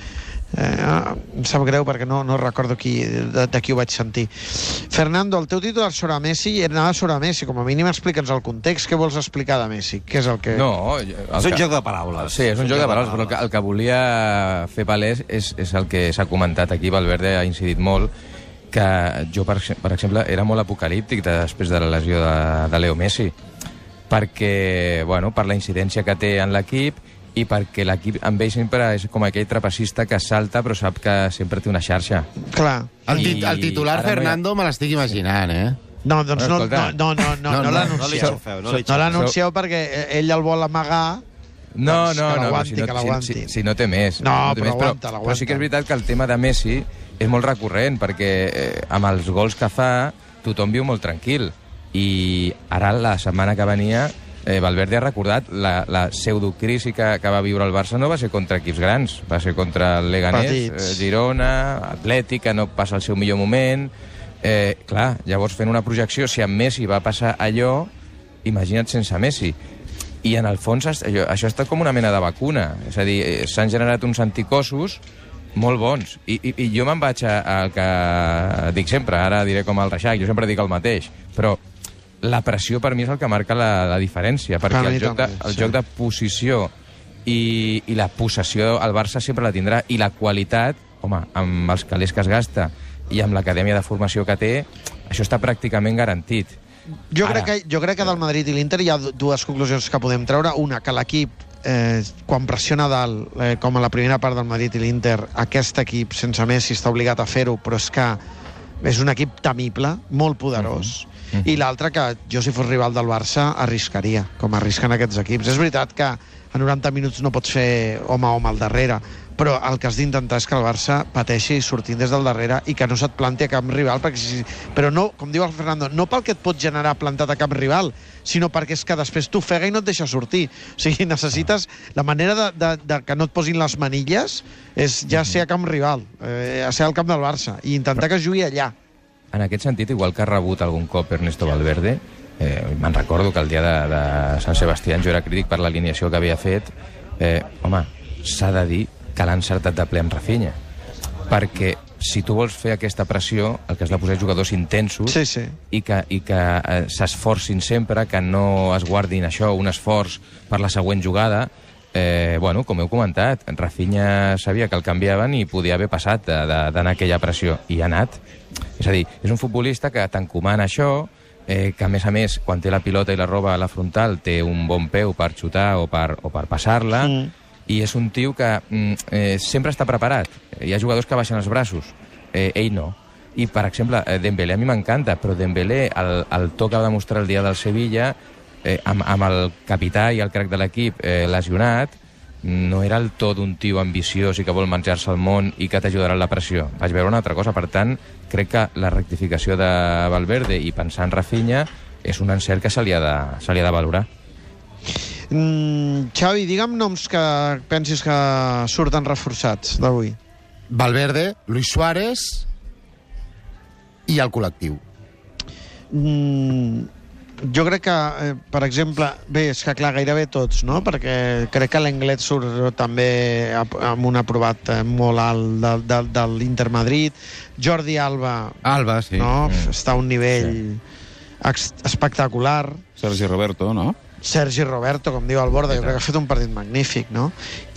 Em sap greu perquè no recordo de qui ho vaig sentir. Fernando, el teu títol sobre Messi anava sobre Messi, com a mínim explica'ns el context. Què vols explicar de Messi? Què és el que... No, és un joc de paraules. Sí, és un joc de paraules, però el que volia fer palès és el que s'ha comentat aquí. Valverde ha incidit molt, que jo, per exemple, era molt apocalíptic després de la lesió de Leo Messi, perquè, bueno, per la incidència que té en l'equip i perquè l'equip amb ell sempre és com aquell trapecista que salta però sap que sempre té una xarxa. Clar. El titular, Fernando, me l'estic imaginant, No, doncs no l'anuncieu. No l'anuncieu perquè ell el vol amagar. No, que l'aguanti. Si no té més. No, però aguanta. Però sí que és veritat que el tema de Messi és molt recurrent, perquè amb els gols que fa tothom viu molt tranquil. I ara, la setmana que venia, Valverde ha recordat la pseudocrisi que va viure el Barça no va ser contra equips grans, va ser contra el Leganés, Girona, Atlètic, que no passa el seu millor moment. Clar, llavors fent una projecció, si amb Messi va passar allò, imagina't sense Messi. I en el fons això ha estat com una mena de vacuna, és a dir, s'han generat uns anticossos molt bons. I jo me'n vaig al que dic sempre, ara diré com el Reixac, jo sempre dic el mateix, però la pressió per mi és el que marca la diferència, perquè el joc de posició i la possessió el Barça sempre la tindrà, i la qualitat, home, amb els calés que es gasta i amb l'acadèmia de formació que té, això està pràcticament garantit. Jo crec que del Madrid i l'Inter hi ha dues conclusions que podem treure. Una, que l'equip, quan pressiona dalt, com a la primera part del Madrid i l'Inter, aquest equip, sense Messi, està obligat a fer-ho, però és que és un equip temible, molt poderós. I l'altra, que jo, si fos rival del Barça, arriscaria, com arrisquen aquests equips. És veritat que a 90 minuts no pots fer home a home al darrere, però el que has d'intentar és que el Barça pateixi sortint des del darrere i que no se't planti a cap rival, però no, com diu el Fernando, no pel que et pot generar plantat a cap rival, sinó perquè és que després t'ofega i no et deixa sortir. O sigui, necessites... La manera de que no et posin les manilles és ja ser a camp rival, ser al camp del Barça, i intentar que es jugui allà. En aquest sentit, igual que ha rebut algun cop Ernesto Valverde, me'n recordo que el dia de Sant Sebastián jo era crític per l'alineació que havia fet, home, s'ha de dir que l'ha encertat de ple amb Rafinha. Perquè si tu vols fer aquesta pressió, el que has de posar jugadors intensos i que s'esforcin sempre, que no es guardin això, un esforç per la següent jugada. Bueno, com heu comentat, Rafinha sabia que el canviaven i podia haver passat d'anar a aquella pressió, i ha anat. És a dir, és un futbolista que t'encomana això, que a més, quan té la pilota i la roba a la frontal, té un bon peu per xutar o per passar-la, i és un tio que sempre està preparat. Hi ha jugadors que baixen els braços, ell no. I, per exemple, Dembélé a mi m'encanta, però Dembélé, el to que va demostrar el dia del Sevilla, amb el capità i el crac de l'equip lesionat, no era el to d'un tio ambiciós i que vol menjar-se el món i que t'ajudarà en la pressió. Vaig veure una altra cosa. Per tant, crec que la rectificació de Valverde i pensar en Rafinha és un encert que se li ha de valorar. Xavi, digue'm noms que pensis que surten reforçats d'avui. Valverde, Luis Suárez i el col·lectiu. Jo crec que, per exemple, bé, és que clar, gairebé tots, no? Perquè crec que l'Englet surt també amb un aprovat molt alt de l'Inter Madrid. Jordi Alba, sí. No? Està a un nivell espectacular. Sergi Roberto, no? Sergi Roberto, com diu el Borda, jo crec que ha fet un partit magnífic, no?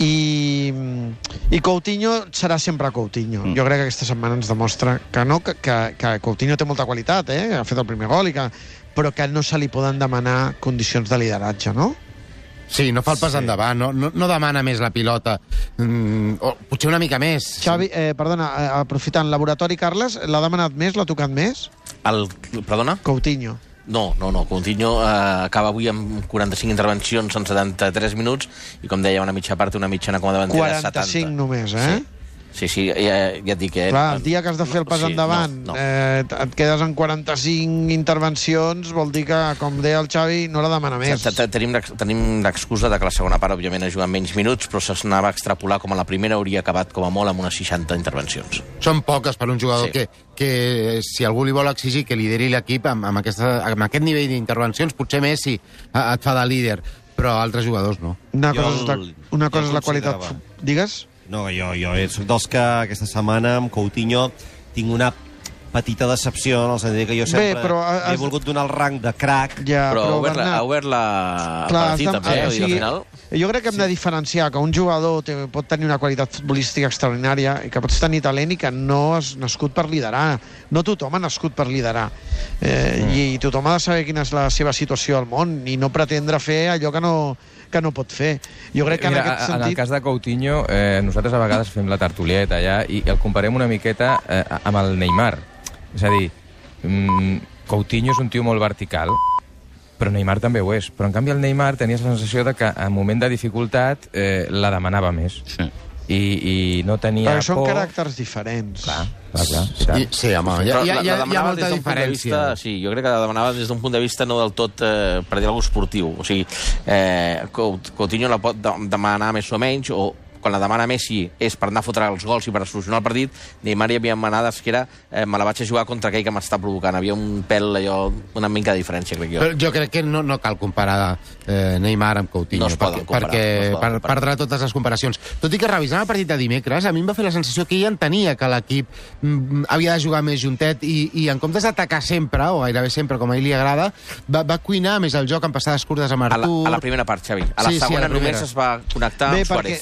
I Coutinho serà sempre Coutinho. Jo crec que aquesta setmana ens demostra que Coutinho té molta qualitat, ha fet el primer gol, però que no se li poden demanar condicions de lideratge, no? Sí, no fa el pas endavant, no demana més la pilota, o potser una mica més. Xavi, perdona, aprofitant, Laboratori Carles, l'ha demanat més, l'ha tocat més? Perdona? Coutinho. No, Coutinho acaba avui amb 45 intervencions en 73 minuts i, com deia, una mitja part, una mitjana com a davanter de 70. 45 només, Sí, ja et dic que... Clar, el dia que has de fer el pas endavant, et quedes en 45 intervencions, vol dir que, com deia el Xavi, no la demana més. Tenim l'excusa de que la segona part, òbviament, ha jugat menys minuts, però s'anava a extrapolar com a la primera hauria acabat com a molt amb unes 60 intervencions. Són poques per un jugador que si algú li vol exigir que lideri l'equip amb aquest nivell d'intervencions, potser Messi et fa de líder, però altres jugadors no. Una cosa és la qualitat... Digues? No, jo soc dels que aquesta setmana amb Coutinho tinc una petita decepció, en el sentit que jo sempre he volgut donar el rang de crack. Però ha obert la partit també, al final. Jo crec que hem de diferenciar que un jugador pot tenir una qualitat futbolística extraordinària i que pots tenir talent i que no has nascut per liderar. No tothom ha nascut per liderar. I tothom ha de saber quina és la seva situació al món i no pretendre fer allò que no pot fer. Jo crec que en aquest sentit... En el cas de Coutinho, nosaltres a vegades fem la tertulieta allà i el comparem una miqueta amb el Neymar. És a dir, Coutinho és un tio molt vertical, però Neymar també ho és. Però en canvi el Neymar tenies la sensació de que en moment de dificultat la demanava més. Sí. I no tenia por... Però són caràcters diferents. Clar. Sí, home, hi ha molta diferència. Sí, jo crec que la demanava des d'un punt de vista no del tot, per dir alguna cosa esportiu. O sigui, Coutinho la pot demanar més o menys, o quan la demana Messi és per anar a fotre els gols i per solucionar el partit. Neymar hi havia manades que era me la vaig a jugar contra aquell que m'està provocant. Havia un pèl, allò, una mica de diferència, crec jo. Però jo crec que no cal comparar Neymar amb Coutinho, no es poden comparar, perquè perdrà totes les comparacions. Tot i que revisant el partit de dimecres, a mi em va fer la sensació que ell entenia que l'equip havia de jugar més juntet i en comptes d'atacar sempre, o gairebé sempre, com a ell li agrada, va cuinar més el joc amb passades curtes amb Artur. A la primera part, Xavi. A la segona només es va connectar amb Suárez. Clar,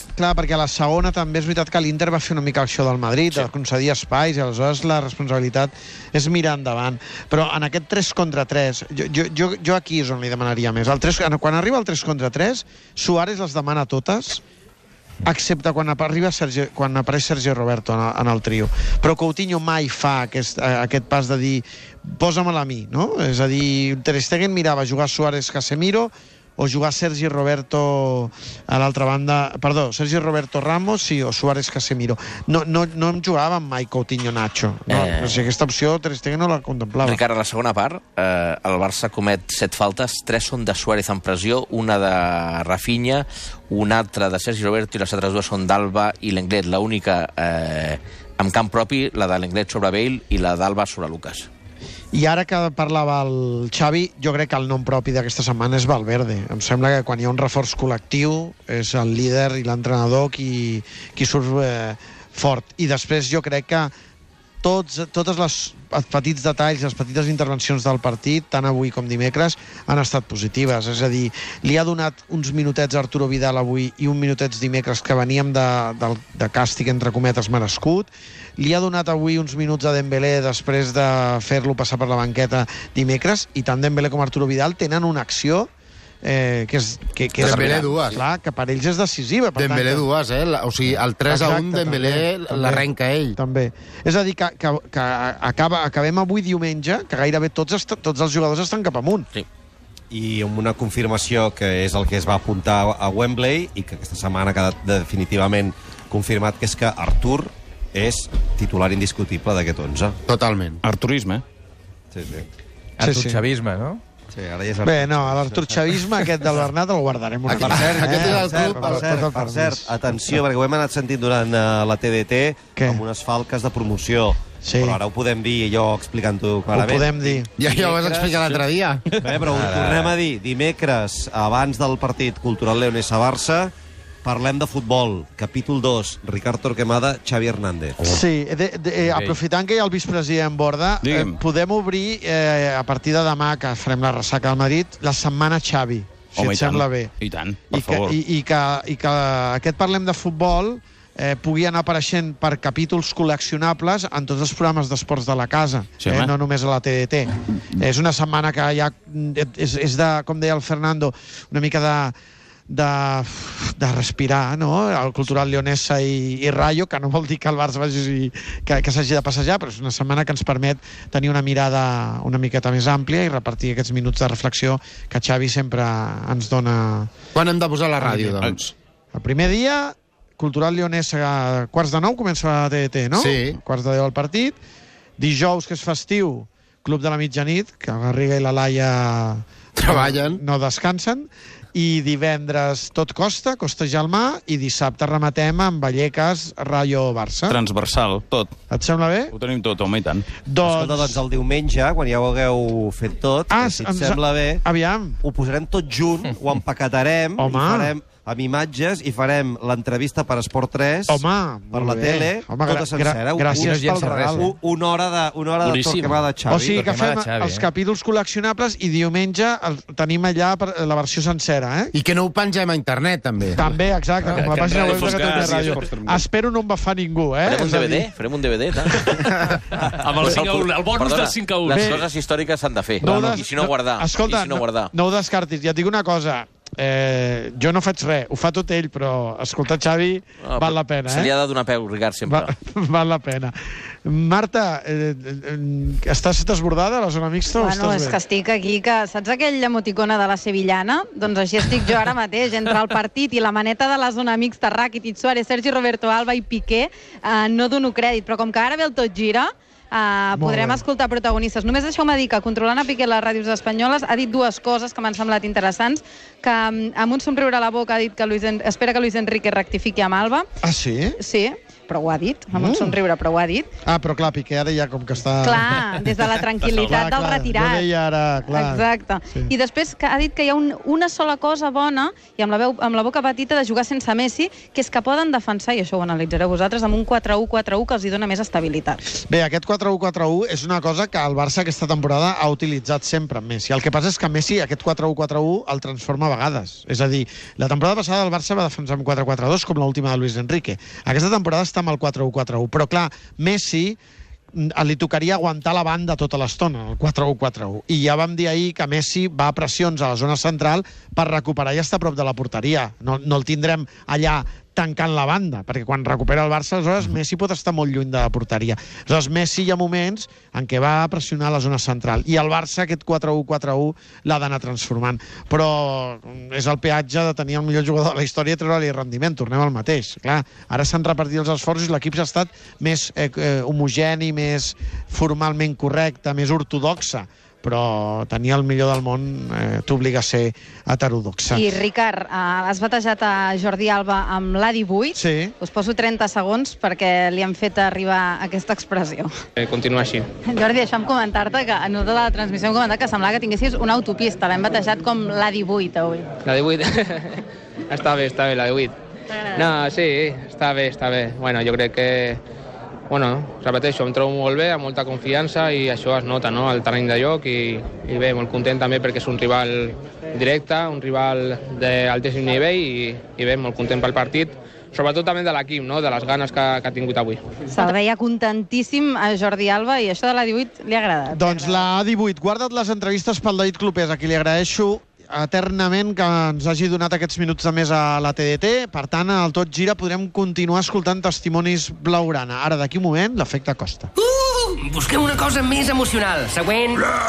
perquè a la segona també és veritat que l'Inter va fer una mica acció del Madrid, de concedir espais, i aleshores la responsabilitat és mirar endavant. Però en aquest 3 contra 3, jo aquí és on li demanaria més. Quan arriba el 3 contra 3, Suárez les demana totes, excepte quan apareix Sergi Roberto en el trio. Però Coutinho mai fa aquest pas de dir posa-me-la a mi, no? És a dir, Ter Stegen mirava jugar Suárez-Casemiro o jugar Sergi Roberto a l'altra banda, perdó, Sergi Roberto Ramos, sí, o Suárez-Casemiro. No em jugàvem mai Coutinho-Nacho. No? O sigui, aquesta opció Ter Stegen no la contemplava. Ricard, a la segona part, el Barça comet 7 faltes, 3 són de Suárez en pressió, una de Rafinha, una altra de Sergi Roberto i les altres 2 són d'Alba i Lenglet. L'única amb camp propi, la de Lenglet sobre Bale i la d'Alba sobre Lucas. I ara que parlava el Xavi, jo crec que el nom propi d'aquesta setmana és Valverde. Em sembla que quan hi ha un reforç col·lectiu és el líder i l'entrenador qui surt fort. I després jo crec que tots els petits detalls, les petites intervencions del partit, tant avui com dimecres, han estat positives. És a dir, li ha donat uns minutets a Arturo Vidal avui i uns minutets dimecres que veníem de càstig, entre cometes, merescut. Li ha donat avui uns minuts a Dembélé després de fer-lo passar per la banqueta dimecres, i tant Dembélé com Arturo Vidal tenen una acció que Dembélé dues. Clar, que per ells és decisiva. Dembélé dues, o sigui, el 3-1 Dembélé l'arrenca ell. També. És a dir, que acabem avui diumenge, que gairebé tots els jugadors estan cap amunt. Sí. I amb una confirmació que és el que es va apuntar a Wembley i que aquesta setmana ha quedat definitivament confirmat, que és que Artur és titular indiscutible d'aquest 11. Totalment. Arturisme. Sí. Arturxavisme, no? Sí, ara ja és Bé, no, l'Arturxavisme aquest del Bernat el guardarem una mica. Per cert, atenció, perquè ho hem anat sentint durant la TDT amb unes falques de promoció. Sí. Però ara ho podem dir, jo explicant-ho clarament. Ho podem dir. Ja ho vas explicar l'altre dia. Bé, però ho tornem a dir. Dimecres, abans del partit Cultural Leonesa-Barça, parlem de futbol. Capítol 2, Ricard Torquemada, Xavi Hernández. Sí, aprofitant que hi ha el vicepresident Borda, podem obrir, a partir de demà, que farem la ressaca del Madrid, la setmana Xavi, si et sembla bé. I tant, per favor. I que aquest Parlem de Futbol pugui anar apareixent per capítols col·leccionables en tots els programes d'esports de la casa, no només a la TDT. És una setmana que ja és de, com deia el Fernando, una mica de respirar, no? El Cultural Leonesa i Rayo, que no vol dir que el Barça que s'hagi de passejar, però és una setmana que ens permet tenir una mirada una miqueta més àmplia i repartir aquests minuts de reflexió que Xavi sempre ens dona. Quan hem de posar la ràdio, doncs? El primer dia, Cultural Leonesa, 8:45 comença la TDT, no? Sí. 9:45 el partit. Dijous, que és festiu, Club de la Mitjanit, que la Garriga i la Laia treballen, no descansen. I divendres tot Costa Gelmà, i dissabte rematem amb Vallecas, Rayo, Barça. Transversal, tot. Et sembla bé? Ho tenim tot, home, i tant. Escolta, doncs el diumenge, quan ja ho hagueu fet tot, si et sembla bé, ho posarem tot junt, ho empaquetarem, i farem amb imatges, i farem l'entrevista per Esport 3, per la tele, tota sencera. Gràcies pel regal. Una hora de Torquemada Xavi. O sigui que fem els capítols col·leccionables i diumenge tenim allà la versió sencera, I que no ho pengem a internet, també. També, exacte, com la pàgina web de Catalunya Ràdio. Espero no embafar ningú, Farem un DVD, amb el bonus del 5-1. Les coses històriques s'han de fer, i si no guardar. Escolta, no ho descartis, ja et dic una cosa. Jo no faig res, ho fa tot ell, però escolta, Xavi, val la pena. Se li ha de donar peu, Ricard, sempre. Val la pena. Marta, estàs desbordada a la zona mixta? Bueno, és que estic aquí, que saps aquell emoticona de la sevillana? Doncs així estic jo ara mateix, entre el partit i la maneta de la zona mixta, Rakitic, Suárez, Sergi Roberto, Alba i Piqué, no dono crèdit, però com que ara ve el tot gira, podrem escoltar protagonistes. Només deixeu-me dir que Controlant a Piqué les ràdios espanyoles ha dit dues coses que m'han semblat interessants, que amb un somriure a la boca ha dit que espera que Luis Enrique rectifiqui amb Alba. Ah, sí? Sí, però ho ha dit, amb un somriure, però ho ha dit. Ah, però clar, Piqué ara ja com que està... Clar, des de la tranquil·litat del retirat. Jo deia ara, clar. Exacte. Sí. I després ha dit que hi ha una sola cosa bona, i amb la boca petita, de jugar sense Messi, que és que poden defensar, i això ho analitzareu vosaltres, amb un 4-1-4-1 que els hi dona més estabilitat. Bé, aquest 4-1-4-1 és una cosa que el Barça aquesta temporada ha utilitzat sempre amb Messi. El que passa és que Messi aquest 4-1-4-1 el transforma a vegades. És a dir, la temporada passada el Barça va defensar amb 4-4-2 com l'última de Luis Enrique. Aquesta temporada està amb el 4-1-4-1, però clar, Messi li tocaria aguantar la banda tota l'estona, el 4-1-4-1. I ja vam dir ahir que Messi va a pressions a la zona central per recuperar i estar a prop de la porteria. No el tindrem allà tancant la banda, perquè quan recupera el Barça, aleshores Messi pot estar molt lluny de la porteria. Aleshores, Messi hi ha moments en què va a pressionar la zona central, i el Barça aquest 4-1-4-1 l'ha d'anar transformant. Però és el peatge de tenir el millor jugador de la història i treure-li rendiment, tornem al mateix. Clar, ara s'han repartit els esforços i l'equip s'ha estat més homogeni, més formalment correcte, més ortodoxa, però tenir el millor del món t'obliga a ser heterodoxa. I, Ricard, has batejat a Jordi Alba amb l'A18. Sí. Us poso 30 segons perquè li han fet arribar aquesta expressió. Continua així. Jordi, deixa'm comentar-te que a nosaltres de la transmissió hem comentat que semblava que tinguessis una autopista. L'hem batejat com l'A18 avui. L'A18? Està bé, l'A18. No, sí, està bé. Bueno, jo crec que... repeteixo, em trobo molt bé, amb molta confiança, i això es nota, no?, al terreny de joc, i bé, molt content també perquè és un rival directe, un rival d'altíssim nivell, i bé, molt content pel partit, sobretot també de l'equip, no?, de les ganes que ha tingut avui. Se'l veia contentíssim a Jordi Alba, i això de l'A18 li ha agradat. Doncs l'A18, guarda't les entrevistes pel David Clopés, a qui li agraeixo eternament que ens hagi donat aquests minuts de més a la TDT. Per tant, al Tot Gira podrem continuar escoltant testimonis blaugrana. Ara, d'aquí un moment, l'efecte Costa. Busquem una cosa més emocional. Següent.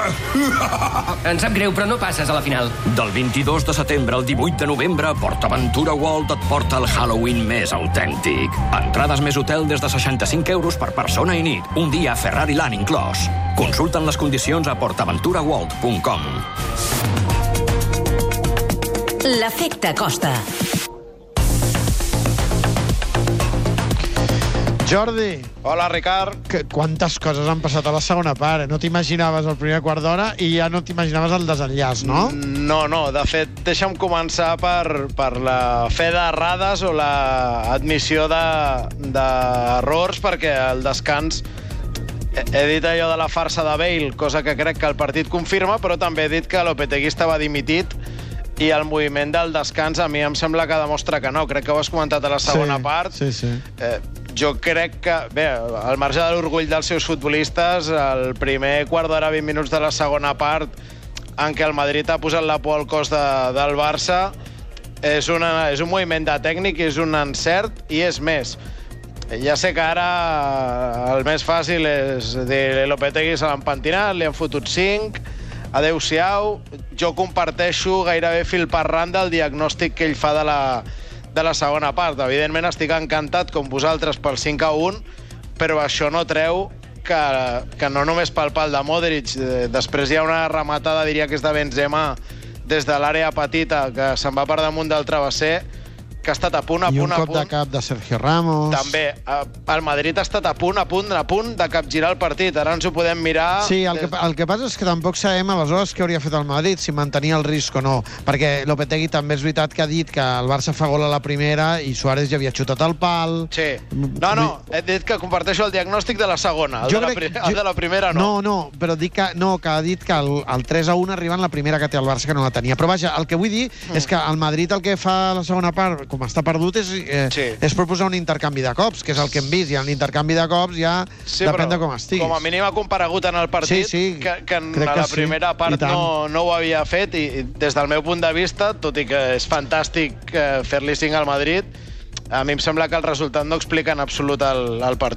Em sap greu, però no passes a la final. Del 22 de setembre al 18 de novembre, PortAventura World et porta el Halloween més autèntic. Entrades més hotel des de 65 euros per persona i nit. Un dia a Ferrari Land inclòs. Consulten les condicions a portaventuraworld.com. L'efecte Costa. Jordi. Hola, Ricard. Quantes coses han passat a la segona part. No t'imaginaves el primer quart d'hora i ja no t'imaginaves el desenllaç, no? No. De fet, deixa'm començar per la fe d'errades o l'admissió d'errors, perquè al descans he dit allò de la farsa de Bale, cosa que crec que el partit confirma, però també he dit que Lopetegui estava dimitit, i el moviment del descans a mi em sembla que demostra que no. Crec que ho has comentat a la segona part. Sí. Jo crec que, bé, al marge de l'orgull dels seus futbolistes, el primer quart d'hora, 20 minuts de la segona part, en què el Madrid ha posat la por al cos del Barça, és un moviment de tècnic, és un encert, i és més. Ja sé que ara el més fàcil és dir Lopetegui se l'ha empentinat, li han fotut 5... Adéu-siau, jo comparteixo gairebé fil per randa el diagnòstic que ell fa de la segona part. Evidentment estic encantat, com vosaltres, pel 5-1, però això no treu que no només pel pal de Modric, després hi ha una rematada, diria que és de Benzema, des de l'àrea petita, que se'n va per damunt del travesser, que ha estat a punt. I un cop de cap de Sergio Ramos. També. El Madrid ha estat a punt de capgirar el partit. Ara ens ho podem mirar... Sí, el que passa és que tampoc sabem aleshores què hauria fet el Madrid, si mantenia el risc o no. Perquè Lopetegui també és veritat que ha dit que el Barça fa gol a la primera i Suárez ja havia xutat el pal. Sí. No, he dit que comparteixo el diagnòstic de la segona. El de la primera no. No, però dic que ha dit que el 3-1 arriba en la primera que té el Barça, que no la tenia. Però vaja, el que vull dir és que el Madrid el que fa a la segona part, com està perdut, és proposar un intercanvi de cops, que és el que hem vist, i en l'intercanvi de cops ja depèn de com estiguis. Com a mínim ha comparegut en el partit, que en la primera part no ho havia fet, i des del meu punt de vista, tot i que és fantàstic fer-li 5 al Madrid, a mi em sembla que el resultat no explica en absolut el partit,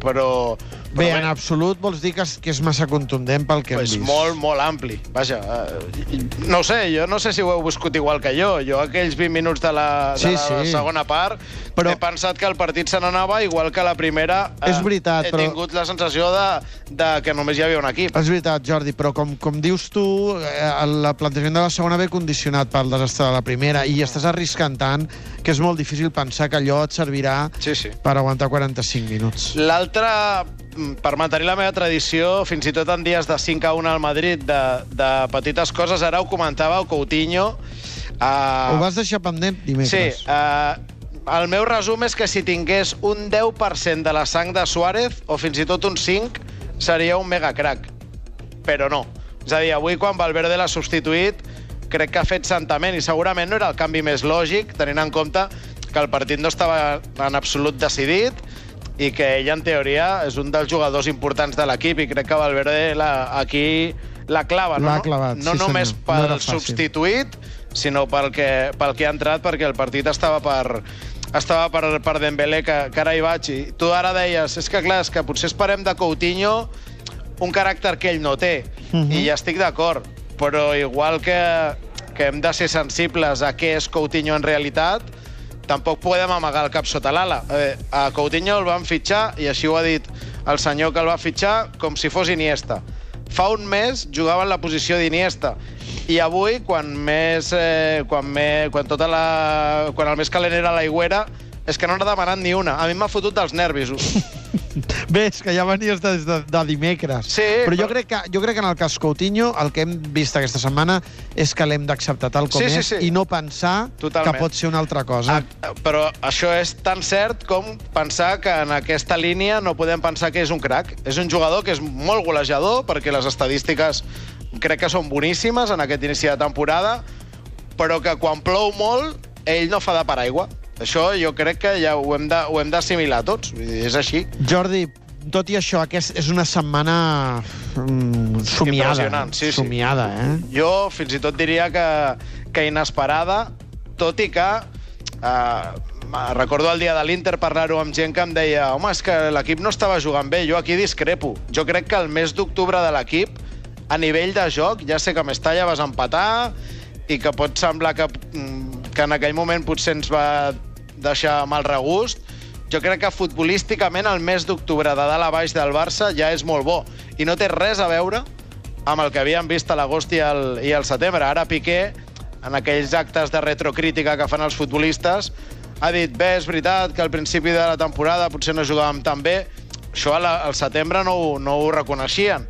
però Bé, en absolut vols dir que és massa contundent pel que hem vist. Molt, molt ampli. Vaja, no sé, jo no sé si ho heu viscut igual que jo. Jo aquells 20 minuts de la segona part he pensat que el partit se n'anava igual que la primera. És veritat, he tingut la sensació de que només hi havia un equip. És veritat, Jordi, però com dius tu, el plantejament de la segona ve condicionat pel desastre de la primera i estàs arriscant tant que és molt difícil pensar que allò et servirà per aguantar 45 minuts. L'altre, per mantenir la meva tradició, fins i tot en dies de 5-1 al Madrid, de petites coses, ara ho comentava Coutinho. Ho vas deixar pendent dimecres. Sí, el meu resum és que si tingués un 10% de la sang de Suárez, o fins i tot un 5, seria un mega crack. Però no. És a dir, avui quan Valverde l'ha substituït, crec que ha fet santament, i segurament no era el canvi més lògic, tenint en compte que el partit no estava en absolut decidit, i que ell, en teoria, és un dels jugadors importants de l'equip, i crec que Valverde aquí la clava, no? L'ha clavat, no només pel substituït, sinó pel que ha entrat, perquè el partit estava per Dembélé, que ara hi vaig. I tu ara deies, és que clar, és que potser esperem de Coutinho un caràcter que ell no té, i ja estic d'acord, però igual que hem de ser sensibles a què és Coutinho en realitat, tampoc podem amagar el cap sota l'ala. A Coutinho el van fitxar, i així ho ha dit el senyor que el va fitxar, com si fos Iniesta. Fa un mes jugava en la posició d'Iniesta, i avui, quan el més calent era l'aigüera, és que no n'ha demanat ni una. A mi m'ha fotut dels nervis. Bé, és que ja venies de dimecres. Sí, però jo crec que en el cas Coutinho el que hem vist aquesta setmana és que l'hem d'acceptar tal com és i no pensar que pot ser una altra cosa. Però això és tan cert com pensar que en aquesta línia no podem pensar que és un crack. És un jugador que és molt golejador, perquè les estadístiques crec que són boníssimes en aquest inici de temporada, però que quan plou molt ell no fa de paraigua. Això jo crec que ja ho hem d'assimilar tots. És així. Jordi, tot i això, és una setmana somiada. Impressionant, sí. Somiada, Jo fins i tot diria que inesperada, tot i que recordo el dia de l'Inter parlar-ho amb gent que em deia home, és que l'equip no estava jugant bé. Jo aquí discrepo. Jo crec que el mes d'octubre de l'equip, a nivell de joc, ja sé que a Mestalla vas empatar i que pot semblar que en aquell moment potser ens va deixar mal regust. Jo crec que futbolísticament el mes d'octubre de dalt a baix del Barça ja és molt bo i no té res a veure amb el que havíem vist a l'agost i al setembre. Ara Piqué, en aquells actes de retrocrítica que fan els futbolistes, ha dit, bé, és veritat que al principi de la temporada potser no jugàvem tan bé. Això al setembre no ho reconeixien.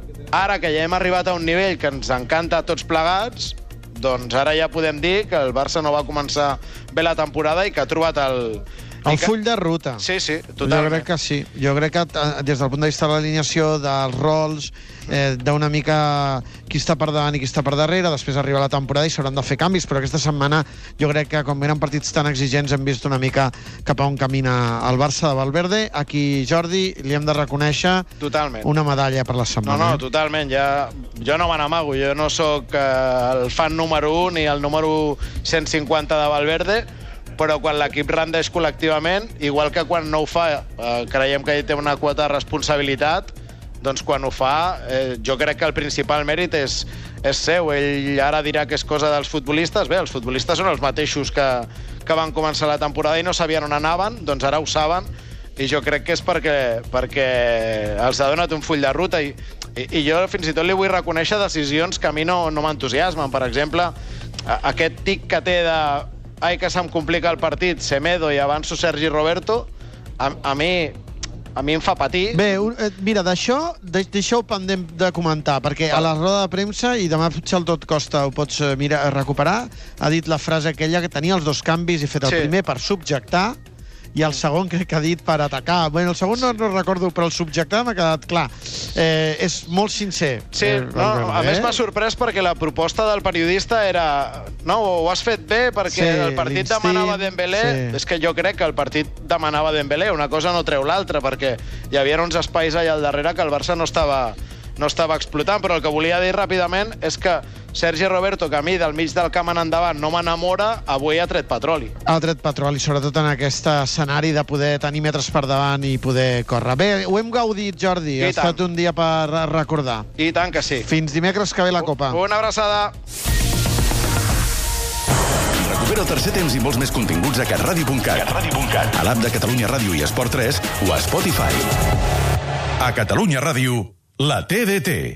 Ara que ja hem arribat a un nivell que ens encanta a tots plegats, doncs ara ja podem dir que el Barça no va començar bé la temporada i que ha trobat el full de ruta. Sí, totalment. Jo crec que sí. Jo crec que des del punt de vista de l'alineació, dels rols, d'una mica qui està per davant i qui està per darrere, després arriba la temporada i s'hauran de fer canvis, però aquesta setmana jo crec que com eren partits tan exigents hem vist una mica cap a on camina el Barça de Valverde. Aquí, Jordi, li hem de reconèixer una medalla per la setmana. No, totalment. Jo no me n'amago. Jo no sóc el fan número 1 ni el número 150 de Valverde, però quan l'equip rendeix col·lectivament, igual que quan no ho fa, creiem que ell té una quota de responsabilitat, doncs quan ho fa, jo crec que el principal mèrit és seu. Ell ara dirà que és cosa dels futbolistes. Bé, els futbolistes són els mateixos que van començar la temporada i no sabien on anaven, doncs ara ho saben, i jo crec que és perquè els ha donat un full de ruta, i jo fins i tot li vull reconèixer decisions que a mi no m'entusiasmen. Per exemple, aquest tic que té de ai, que se'm complica el partit, Semedo i avanço Sergi Roberto, a mi em fa patir. Bé, mira, deixeu pendent de comentar, perquè a la roda de premsa, i demà potser el Tot Costa ho pots recuperar, ha dit la frase aquella que tenia els dos canvis i fet el primer per subjectar i el segon crec que ha dit per atacar. Bé, el segon no recordo, però el subjectar m'ha quedat clar. És molt sincer. Sí, a més m'ha sorprès perquè la proposta del periodista era no, ho has fet bé perquè el partit demanava Dembélé. És que jo crec que el partit demanava Dembélé. Una cosa no treu l'altra, perquè hi havia uns espais allà al darrere que el Barça no estava no estava explotant, però el que volia dir ràpidament és que Sergi Roberto, que a mi del mig del camp en endavant no m'enamora, avui ha tret petroli. Ha tret petroli, sobretot en aquest escenari de poder tenir metres per davant i poder córrer. Bé, ho hem gaudit, Jordi. Ha estat un dia per recordar. I tant que sí. Fins dimecres que ve la Copa. Una abraçada. Recupera el tercer temps i molts més continguts a catradio.cat, a l'app de Catalunya Ràdio i Esport 3 o a Spotify. A Catalunya Ràdio, la TDT.